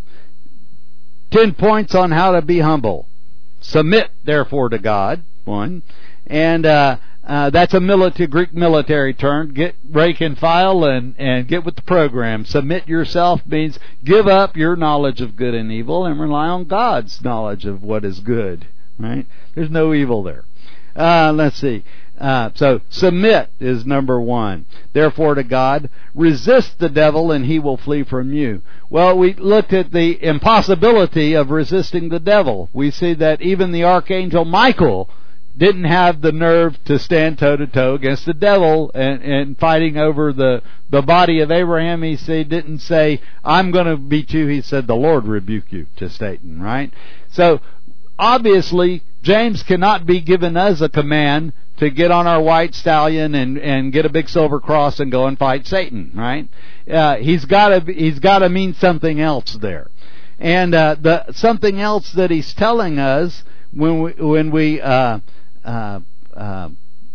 ten points on how to be humble. Submit, therefore, to God, one. And, uh, Uh, that's a military, Greek military term. Get rank and file and, and get with the program. Submit yourself means give up your knowledge of good and evil and rely on God's knowledge of what is good. Right? There's no evil there. Uh, let's see. Uh, so submit is number one. Therefore to God, resist the devil and he will flee from you. Well, we looked at the impossibility of resisting the devil. We see that even the archangel Michael didn't have the nerve to stand toe-to-toe against the devil and, and fighting over the, the body of Abraham. He say, didn't say, I'm going to beat you. He said, the Lord rebuke you to Satan, right? So, obviously, James cannot be given us a command to get on our white stallion and, and get a big silver cross and go and fight Satan, right? Uh, he's got to he's got to mean something else there. And uh, the something else that he's telling us when we when we uh, uh, uh,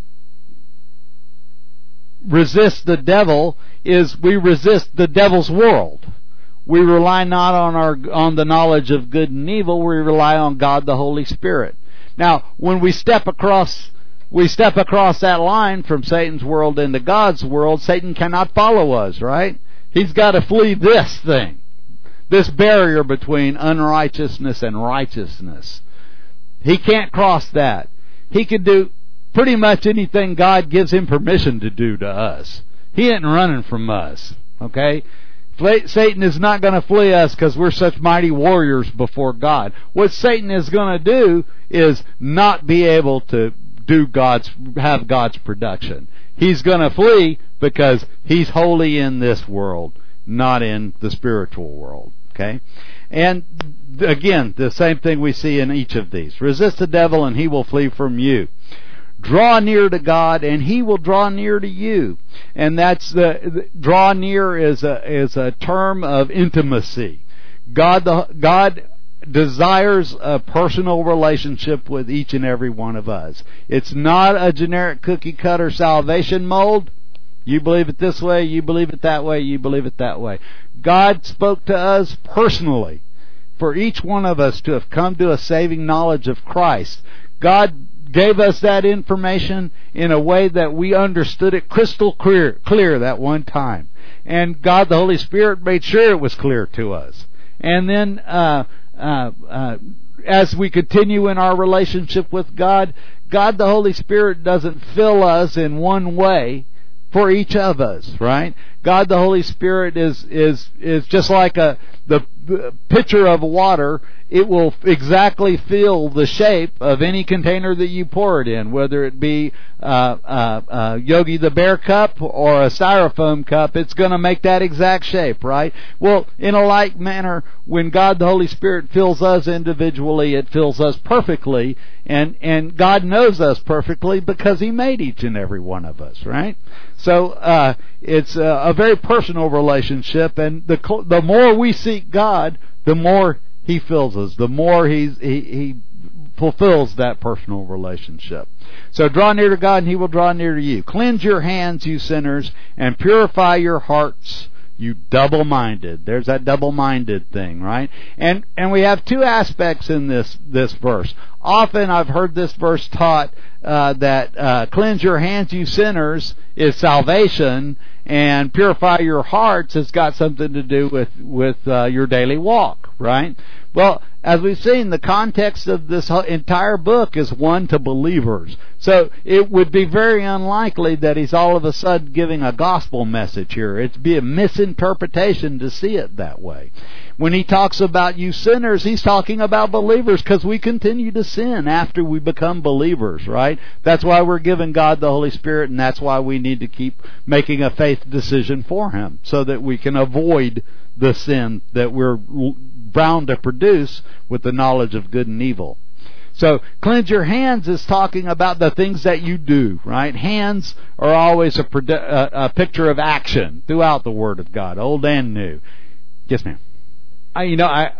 resist the devil is we resist the devil's world. We rely not on our on the knowledge of good and evil. We rely on God, the Holy Spirit. Now, when we step across we step across that line from Satan's world into God's world, Satan cannot follow us, right? He's got to flee this thing, this barrier between unrighteousness and righteousness. He can't cross that. He can do pretty much anything God gives him permission to do to us. He ain't running from us, okay? Satan is not going to flee us because we're such mighty warriors before God. What Satan is going to do is not be able to do God's, have God's production. He's going to flee because he's wholly in this world, not in the spiritual world. Okay? And again, the same thing we see in each of these. Resist the devil and he will flee from you. Draw near to God and he will draw near to you. And that's the, the draw near is a is a term of intimacy. God the God desires a personal relationship with each and every one of us. It's not a generic cookie cutter salvation mold. You believe it this way, you believe it that way, you believe it that way. God spoke to us personally for each one of us to have come to a saving knowledge of Christ. God gave us that information in a way that we understood it crystal clear, clear that one time. And God the Holy Spirit made sure it was clear to us. And then uh, uh, uh, as we continue in our relationship with God, God the Holy Spirit doesn't fill us in one way for each of us, right? God the Holy Spirit is is is just like a the pitcher of water. It will exactly fill the shape of any container that you pour it in, whether it be uh, uh, uh, Yogi the Bear cup or a styrofoam cup. It's going to make that exact shape, right? Well, in a like manner, when God the Holy Spirit fills us individually, it fills us perfectly, and and God knows us perfectly because He made each and every one of us, right? So uh, it's a, a very personal relationship, and the the more we seek God, the more He fills us, the more he's, he he fulfills that personal relationship. So draw near to God, and He will draw near to you. Cleanse your hands, you sinners, and purify your hearts, you double-minded. There's that double-minded thing, right? And and we have two aspects in this this verse. Often I've heard this verse taught uh, that uh, cleanse your hands, you sinners, is salvation, and purify your hearts has got something to do with with uh, your daily walk, right? Well, as we've seen, the context of this entire book is one to believers. So it would be very unlikely that he's all of a sudden giving a gospel message here. It'd be a misinterpretation to see it that way. When he talks about you sinners, he's talking about believers, because we continue to sin after we become believers, right? That's why we're given God the Holy Spirit, and that's why we need to keep making a faith decision for Him, so that we can avoid the sin that we're bound to produce with the knowledge of good and evil. So, cleanse your hands is talking about the things that you do, right? Hands are always a, a, a picture of action throughout the Word of God, old and new. Yes, ma'am. I, you know, I,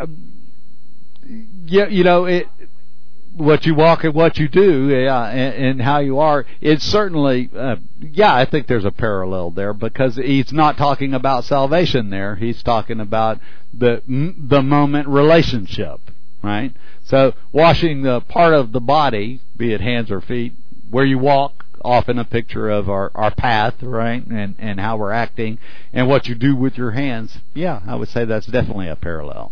yeah, you know, it, what you walk and what you do, yeah, and, and how you are, it's certainly, uh, yeah, I think there's a parallel there, because he's not talking about salvation there. He's talking about the the moment relationship, right? So washing the part of the body, be it hands or feet, where you walk, often a picture of our, our path, right, and, and how we're acting, and what you do with your hands. Yeah, I would say that's definitely a parallel.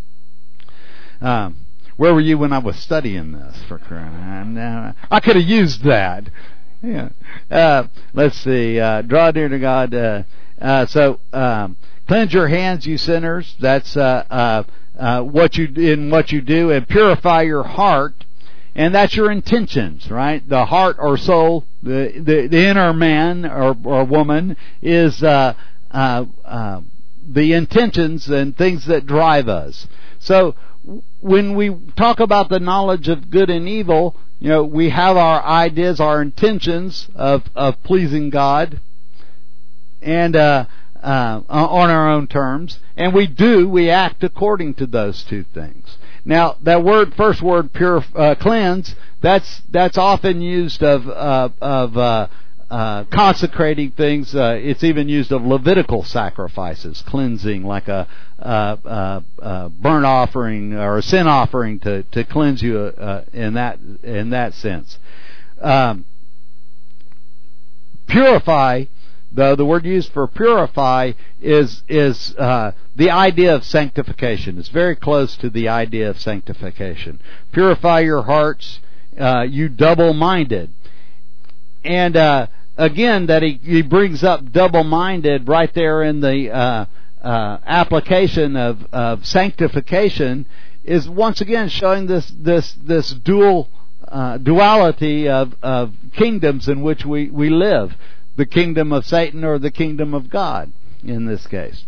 Um, where were you when I was studying this? For crying out, I could have used that. Yeah. Uh, let's see. Uh, draw near to God. Uh, uh, so um, cleanse your hands, you sinners. That's uh, uh, uh, what you in what you do, and purify your heart. and that's your intentions, right? The heart or soul, the the, the inner man or, or woman is uh, uh, uh, the intentions and things that drive us. So when we talk about the knowledge of good and evil, you know, we have our ideas, our intentions of, of pleasing God, and uh, uh, on our own terms, and we do, we act according to those two things. Now, that word, first word, pure, uh, cleanse, that's that's often used of uh, of uh, uh, consecrating things. Uh, it's even used of Levitical sacrifices, cleansing, like a, uh, uh, uh, burnt offering or a sin offering to to cleanse you uh, in that in that sense. Um, purify. The, the word used for purify is is uh, the idea of sanctification. It's very close to the idea of sanctification. Purify your hearts, uh, you double-minded. And uh, again, that he, he brings up double-minded right there in the uh, uh, application of, of sanctification is once again showing this this this dual uh, duality of, of kingdoms in which we, we live. The kingdom of Satan or the kingdom of God in this case.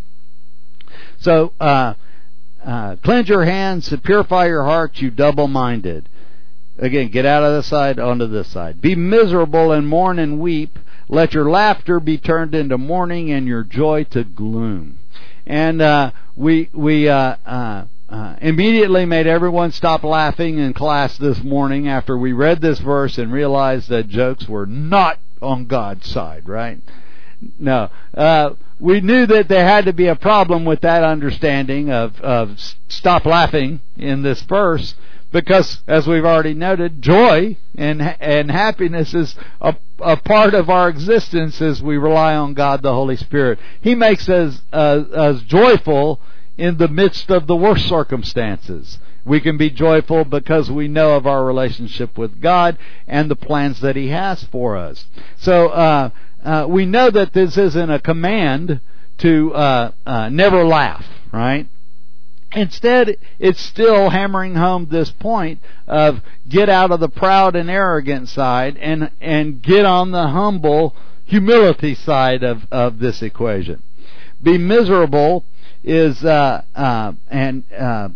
So, uh, uh, cleanse your hands, purify your hearts, you double-minded. Again, get out of this side, onto this side. Be miserable and mourn and weep. Let your laughter be turned into mourning and your joy to gloom. And uh, we we uh, uh, uh, immediately made everyone stop laughing in class this morning after we read this verse and realized that jokes were not on God's side, right? No. Uh, we knew that there had to be a problem with that understanding of, of stop laughing in this verse because, as we've already noted, joy and and happiness is a, a part of our existence as we rely on God the Holy Spirit. He makes us, uh, us joyful in the midst of the worst circumstances. We can be joyful because we know of our relationship with God and the plans that He has for us. So uh, uh, we know that this isn't a command to uh, uh, never laugh, right? Instead, it's still hammering home this point of get out of the proud and arrogant side and and get on the humble humility side of, of this equation. Be miserable is uh, uh, and uh,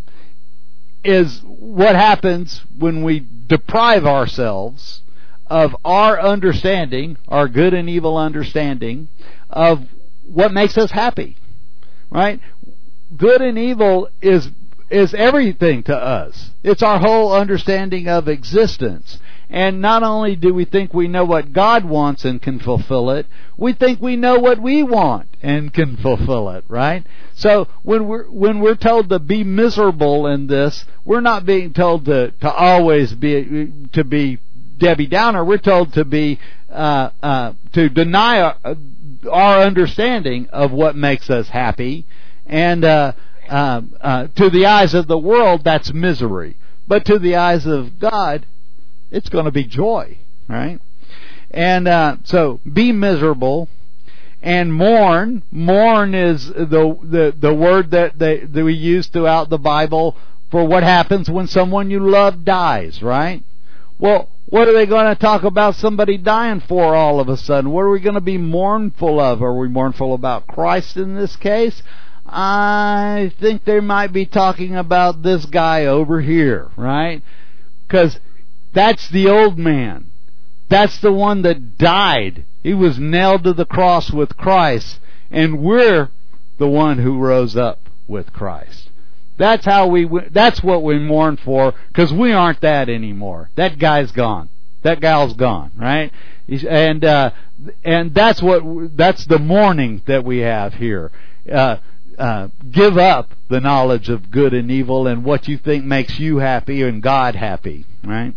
is what happens when we deprive ourselves of our understanding, our good and evil understanding, of what makes us happy. Right? Good and evil is is everything to us. It's our whole understanding of existence. And not only do we think we know what God wants and can fulfill it, we think we know what we want and can fulfill it, right? So when we're when we're told to be miserable in this, we're not being told to, to always be to be Debbie Downer. We're told to be uh, uh, to deny our, our understanding of what makes us happy, and uh, uh, uh, to the eyes of the world, that's misery. But to the eyes of God, it's going to be joy, right? And uh, so, be miserable and mourn. Mourn is the the, the word that, they, that we use throughout the Bible for what happens when someone you love dies, right? Well, what are they going to talk about somebody dying for all of a sudden? What are we going to be mournful of? Are we mournful about Christ in this case? I think they might be talking about this guy over here, right? Because that's the old man. That's the one that died. He was nailed to the cross with Christ. And we're the one who rose up with Christ. That's how we, that's what we mourn for, because we aren't that anymore. That guy's gone. That gal's gone, right? And, uh, and that's what, that's the mourning that we have here. Uh, Uh, give up the knowledge of good and evil and what you think makes you happy and God happy, right?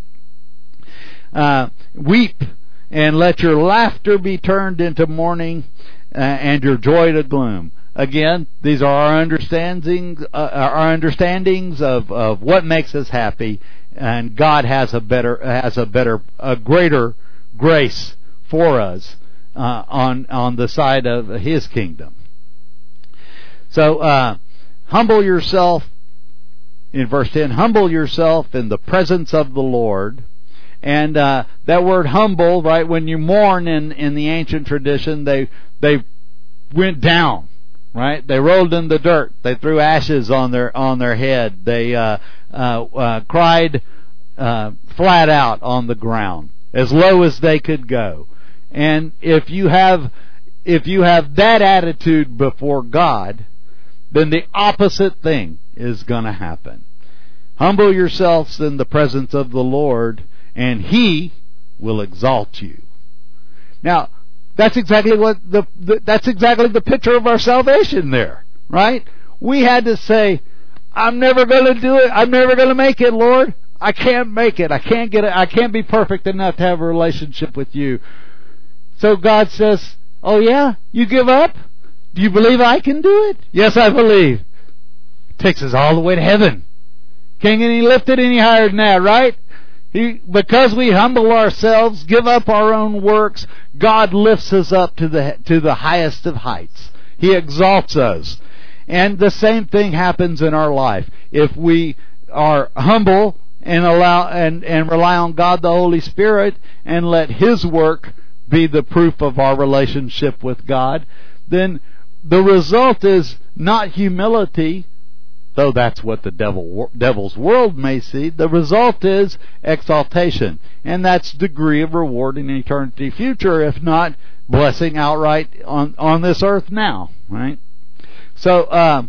Uh, weep and let your laughter be turned into mourning uh, and your joy to gloom. Again, these are our understandings, uh, our understandings of, of what makes us happy, and God has a better, has a better, a greater grace for us uh, on on the side of His kingdom. So, uh, humble yourself in verse ten, humble yourself in the presence of the Lord. And uh, that word humble, right, when you mourn in, in the ancient tradition, they they went down, right? They rolled in the dirt. They threw ashes on their on their head. They uh, uh, uh, cried uh, flat out on the ground, as low as they could go. And if you have if you have that attitude before God, then the opposite thing is going to happen. Humble yourselves in the presence of the Lord, and He will exalt you. Now, that's exactly what the, the that's exactly the picture of our salvation there, right? We had to say, I'm never going to do it. I'm never going to make it, Lord. I can't make it. I can't get it. I can't be perfect enough to have a relationship with you. So God says, oh yeah, you give up? Do you believe I can do it? Yes, I believe. Takes us all the way to heaven. Can't get any lifted any higher than that, right? He, because we humble ourselves, give up our own works, God lifts us up to the to the highest of heights. He exalts us. And the same thing happens in our life. If we are humble and allow and, and rely on God the Holy Spirit and let His work be the proof of our relationship with God, then the result is not humility, though that's what the devil, devil's world may see. The result is exaltation. And that's degree of reward in eternity future, if not blessing outright on, on this earth now, right? So, um,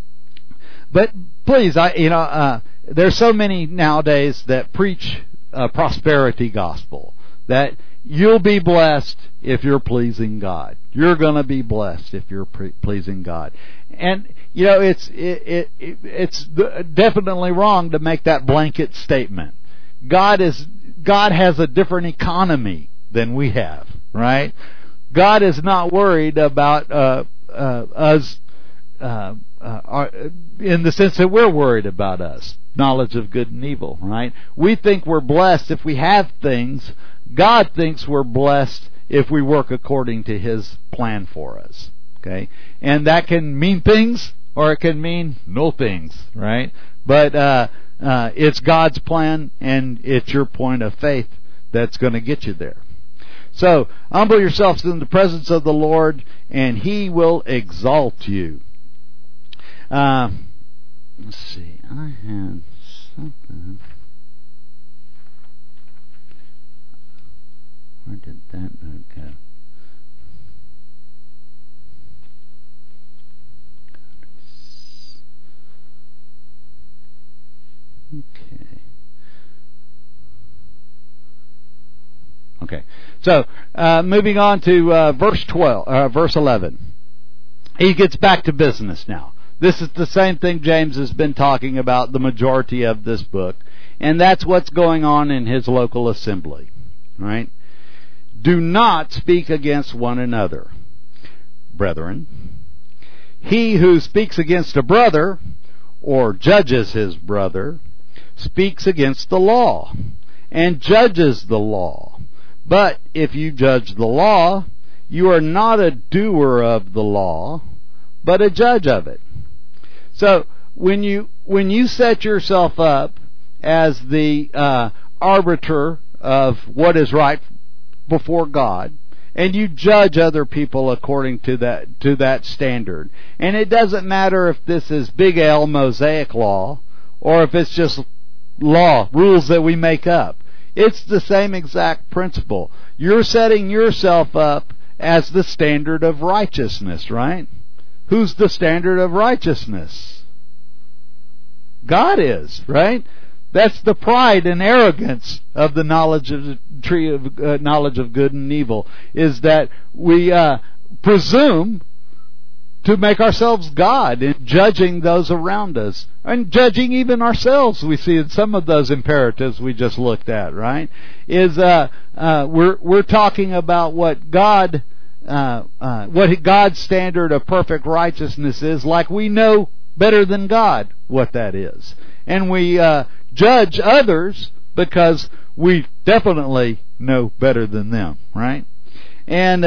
but please, I, you know, uh, there's so many nowadays that preach a prosperity gospel, that you'll be blessed if you're pleasing God. You're going to be blessed if you're pre- pleasing God. And, you know, it's it, it, it's definitely wrong to make that blanket statement. God is God has a different economy than we have, right? God is not worried about uh, uh, us uh, uh, our, in the sense that we're worried about us. Knowledge of good and evil, right? We think we're blessed if we have things. God thinks we're blessed if we work according to His plan for us. Okay? And that can mean things, or it can mean no things, right? But uh, uh, it's God's plan, and it's your point of faith that's going to get you there. So, humble yourselves in the presence of the Lord, and He will exalt you. Uh, let's see. I had something. Where did that note go? Okay. Okay. So, uh, moving on to uh, verse twelve, uh, verse eleven. He gets back to business now. This is the same thing James has been talking about the majority of this book, and that's what's going on in his local assembly. Right? Do not speak against one another, brethren. He who speaks against a brother, or judges his brother, speaks against the law, and judges the law. But if you judge the law, you are not a doer of the law, but a judge of it. So when you when you set yourself up as the uh, arbiter of what is right before God, and you judge other people according to that to that standard, and it doesn't matter if this is Big L Mosaic law or if it's just law, rules that we make up. It's the same exact principle. You're setting yourself up as the standard of righteousness, right? Who's the standard of righteousness? God is, right? That's the pride and arrogance of the knowledge of the tree of uh, knowledge of good and evil, is that we uh, presume to make ourselves God in judging those around us, and judging even ourselves. We see in some of those imperatives we just looked at, right? Is uh, uh, we're we're talking about what God uh, uh, what God's standard of perfect righteousness is, like we know better than God what that is, and we uh, judge others because we definitely know better than them, right? And uh,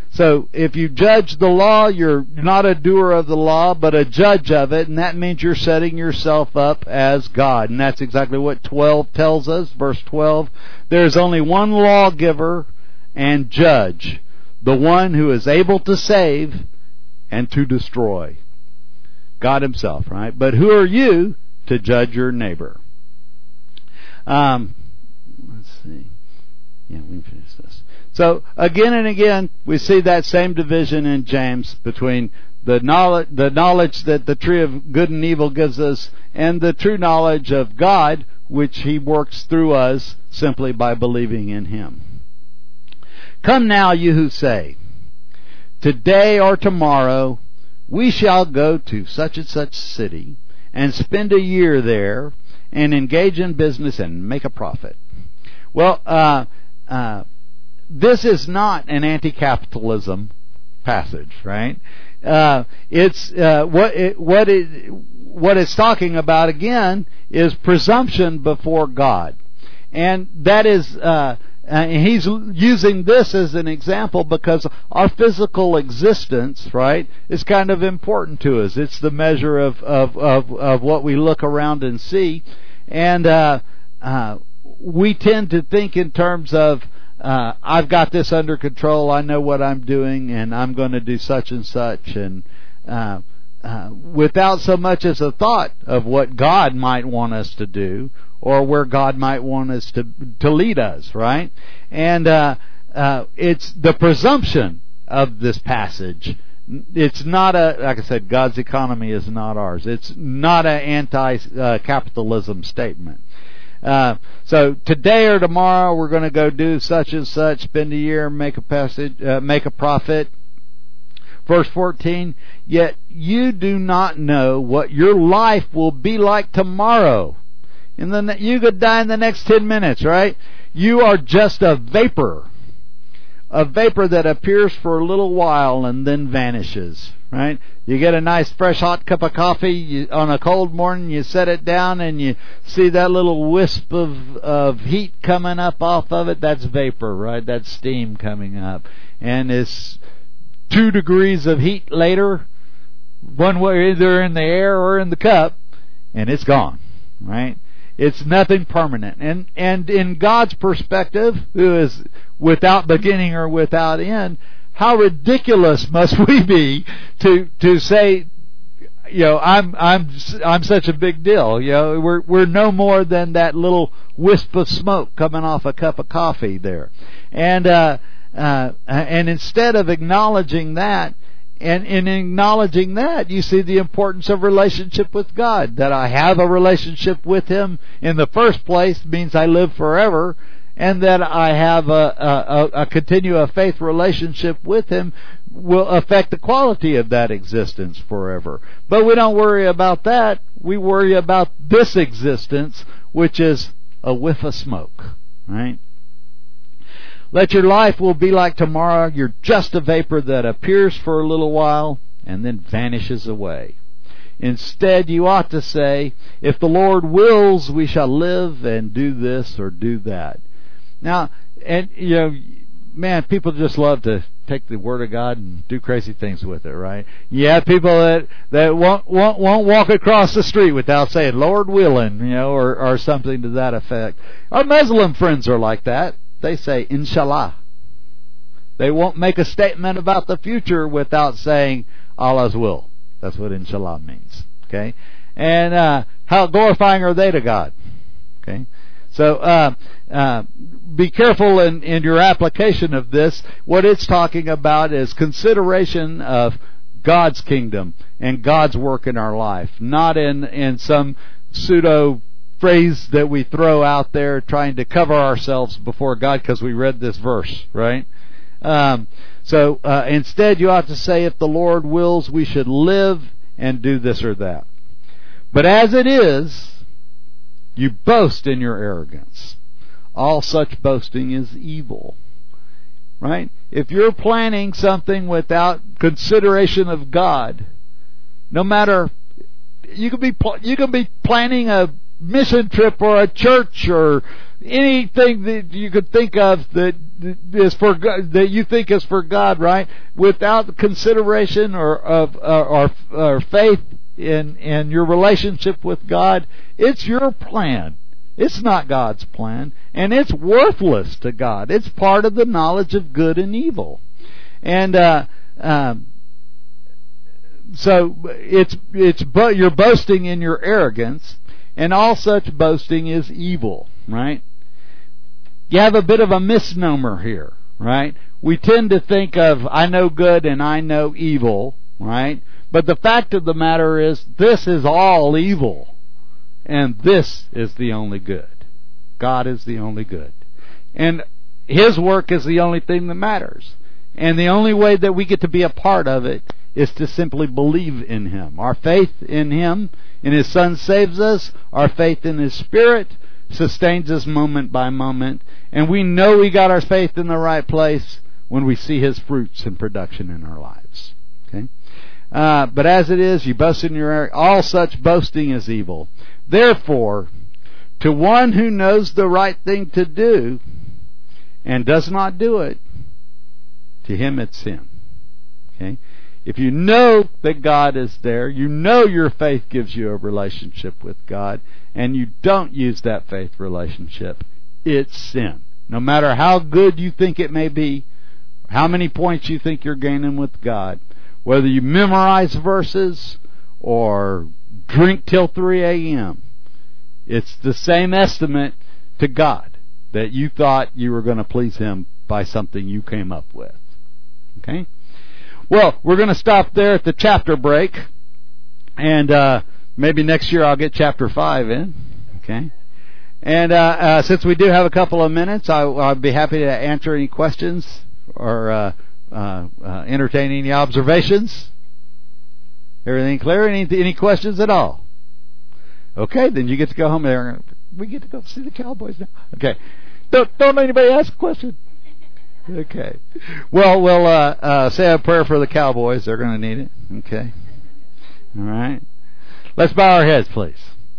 so if you judge the law, you're not a doer of the law, but a judge of it, and that means you're setting yourself up as God. And that's exactly what twelve tells us. Verse twelve, there's only one lawgiver and judge, the one who is able to save and to destroy. God himself, right? But who are you to judge your neighbor? Um, let's see. Yeah, we can finish this. So again and again, we see that same division in James between the knowledge, the knowledge that the tree of good and evil gives us, and the true knowledge of God, which He works through us simply by believing in Him. Come now, you who say, today or tomorrow we shall go to such and such city and spend a year there and engage in business and make a profit. Well, uh, uh, this is not an anti-capitalism passage, right? Uh, it's uh, what it, what it what it's talking about again is presumption before God, and that is uh, uh, he's using this as an example because our physical existence, right, is kind of important to us. It's the measure of of of, of what we look around and see, and uh, uh, we tend to think in terms of Uh, I've got this under control. I know what I'm doing, and I'm going to do such and such, and uh, uh, without so much as a thought of what God might want us to do, or where God might want us to to lead us, right? And uh, uh, it's the presumption of this passage. It's not a, like I said, God's economy is not ours. It's not an anti-capitalism statement. Uh, so today or tomorrow we're going to go do such and such, spend a year, make a passage, uh, make a profit. Verse fourteen, yet you do not know what your life will be like tomorrow. And then you could die in the next ten minutes, right? You are just a vapor. A vapor that appears for a little while and then vanishes, right? You get a nice fresh hot cup of coffee you, on a cold morning, you set it down and you see that little wisp of, of heat coming up off of it. That's vapor, right? That's steam coming up. And it's two degrees of heat later, one way either in the air or in the cup, and it's gone, right? It's nothing permanent. And and in God's perspective, who is without beginning or without end, how ridiculous must we be to to say, you know, I'm I'm I'm such a big deal. You know, we're we're no more than that little wisp of smoke coming off a cup of coffee there. And uh, uh, and instead of acknowledging that, And in acknowledging that, you see the importance of relationship with God. That I have a relationship with Him in the first place means I live forever, and that I have a, a, a continue a faith relationship with Him will affect the quality of that existence forever. But we don't worry about that. We worry about this existence, which is a whiff of smoke, right? Let your life will be like tomorrow. You're just a vapor that appears for a little while and then vanishes away. Instead, you ought to say, if the Lord wills, we shall live and do this or do that. Now, and you know, man, people just love to take the Word of God and do crazy things with it, right? You have people that that won't won't, won't walk across the street without saying "Lord willing," you know, or or something to that effect. Our Muslim friends are like that. They say, Inshallah. They won't make a statement about the future without saying Allah's will. That's what Inshallah means. Okay? And uh, how glorifying are they to God? Okay? So uh, uh, be careful in, in your application of this. What it's talking about is consideration of God's kingdom and God's work in our life, not in, in some pseudo phrase that we throw out there trying to cover ourselves before God because we read this verse, right? Um, so uh, instead you ought to say, if the Lord wills, we should live and do this or that. But as it is, you boast in your arrogance. All such boasting is evil, right? If you're planning something without consideration of God, no matter, you could be you could be planning a mission trip or a church or anything that you could think of that is for God, that you think is for God, right? Without consideration or of uh, or, or faith in in your relationship with God, it's your plan. It's not God's plan, and it's worthless to God. It's part of the knowledge of good and evil, and uh, um, so it's it's but you're boasting in your arrogance, and all such boasting is evil, right? You have a bit of a misnomer here, right? We tend to think of I know good and I know evil, right? But the fact of the matter is, this is all evil. And this is the only good. God is the only good. And His work is the only thing that matters. And the only way that we get to be a part of it is to simply believe in Him. Our faith in Him, in His Son saves us. Our faith in His Spirit sustains us moment by moment. And we know we got our faith in the right place when we see His fruits in production in our lives. Okay? Uh, but as it is, you boast in your area. All such boasting is evil. Therefore, to one who knows the right thing to do and does not do it, to him it's sin. Okay? If you know that God is there, you know your faith gives you a relationship with God, and you don't use that faith relationship, it's sin. No matter how good you think it may be, how many points you think you're gaining with God, whether you memorize verses or drink till three a.m., it's the same estimate to God that you thought you were going to please Him by something you came up with. Okay? Well, we're going to stop there at the chapter break, and uh, maybe next year I'll get chapter five in. Okay? And uh, uh, since we do have a couple of minutes, I, I'll be happy to answer any questions or uh, uh, uh, entertain any observations. Everything clear? Any any questions at all? Okay, then you get to go home there. We get to go see the Cowboys now. Okay. Don't don't anybody ask a question. Okay. Well, we'll uh, uh, say a prayer for the Cowboys. They're going to need it. Okay. All right. Let's bow our heads, please.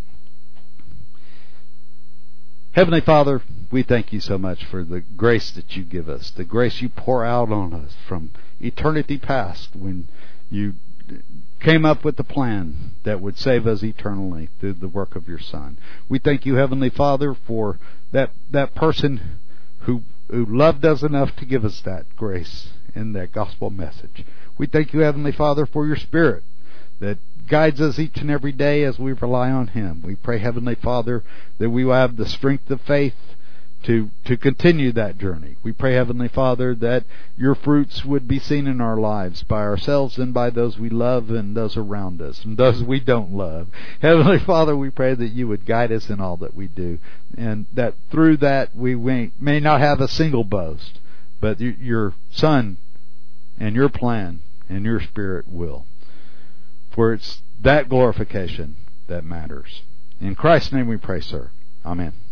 Heavenly Father, we thank you so much for the grace that you give us, the grace you pour out on us from eternity past when you came up with the plan that would save us eternally through the work of your Son. We thank you, Heavenly Father, for that that person who who loved us enough to give us that grace in that gospel message. We thank you, Heavenly Father, for your Spirit that guides us each and every day as we rely on Him. We pray, Heavenly Father, that we will have the strength of faith to to continue that journey. We pray, Heavenly Father, that your fruits would be seen in our lives by ourselves and by those we love and those around us and those we don't love. Heavenly Father, we pray that you would guide us in all that we do, and that through that we may, may not have a single boast, but your Son and your plan and your Spirit will. For it's that glorification that matters. In Christ's name we pray, sir. Amen.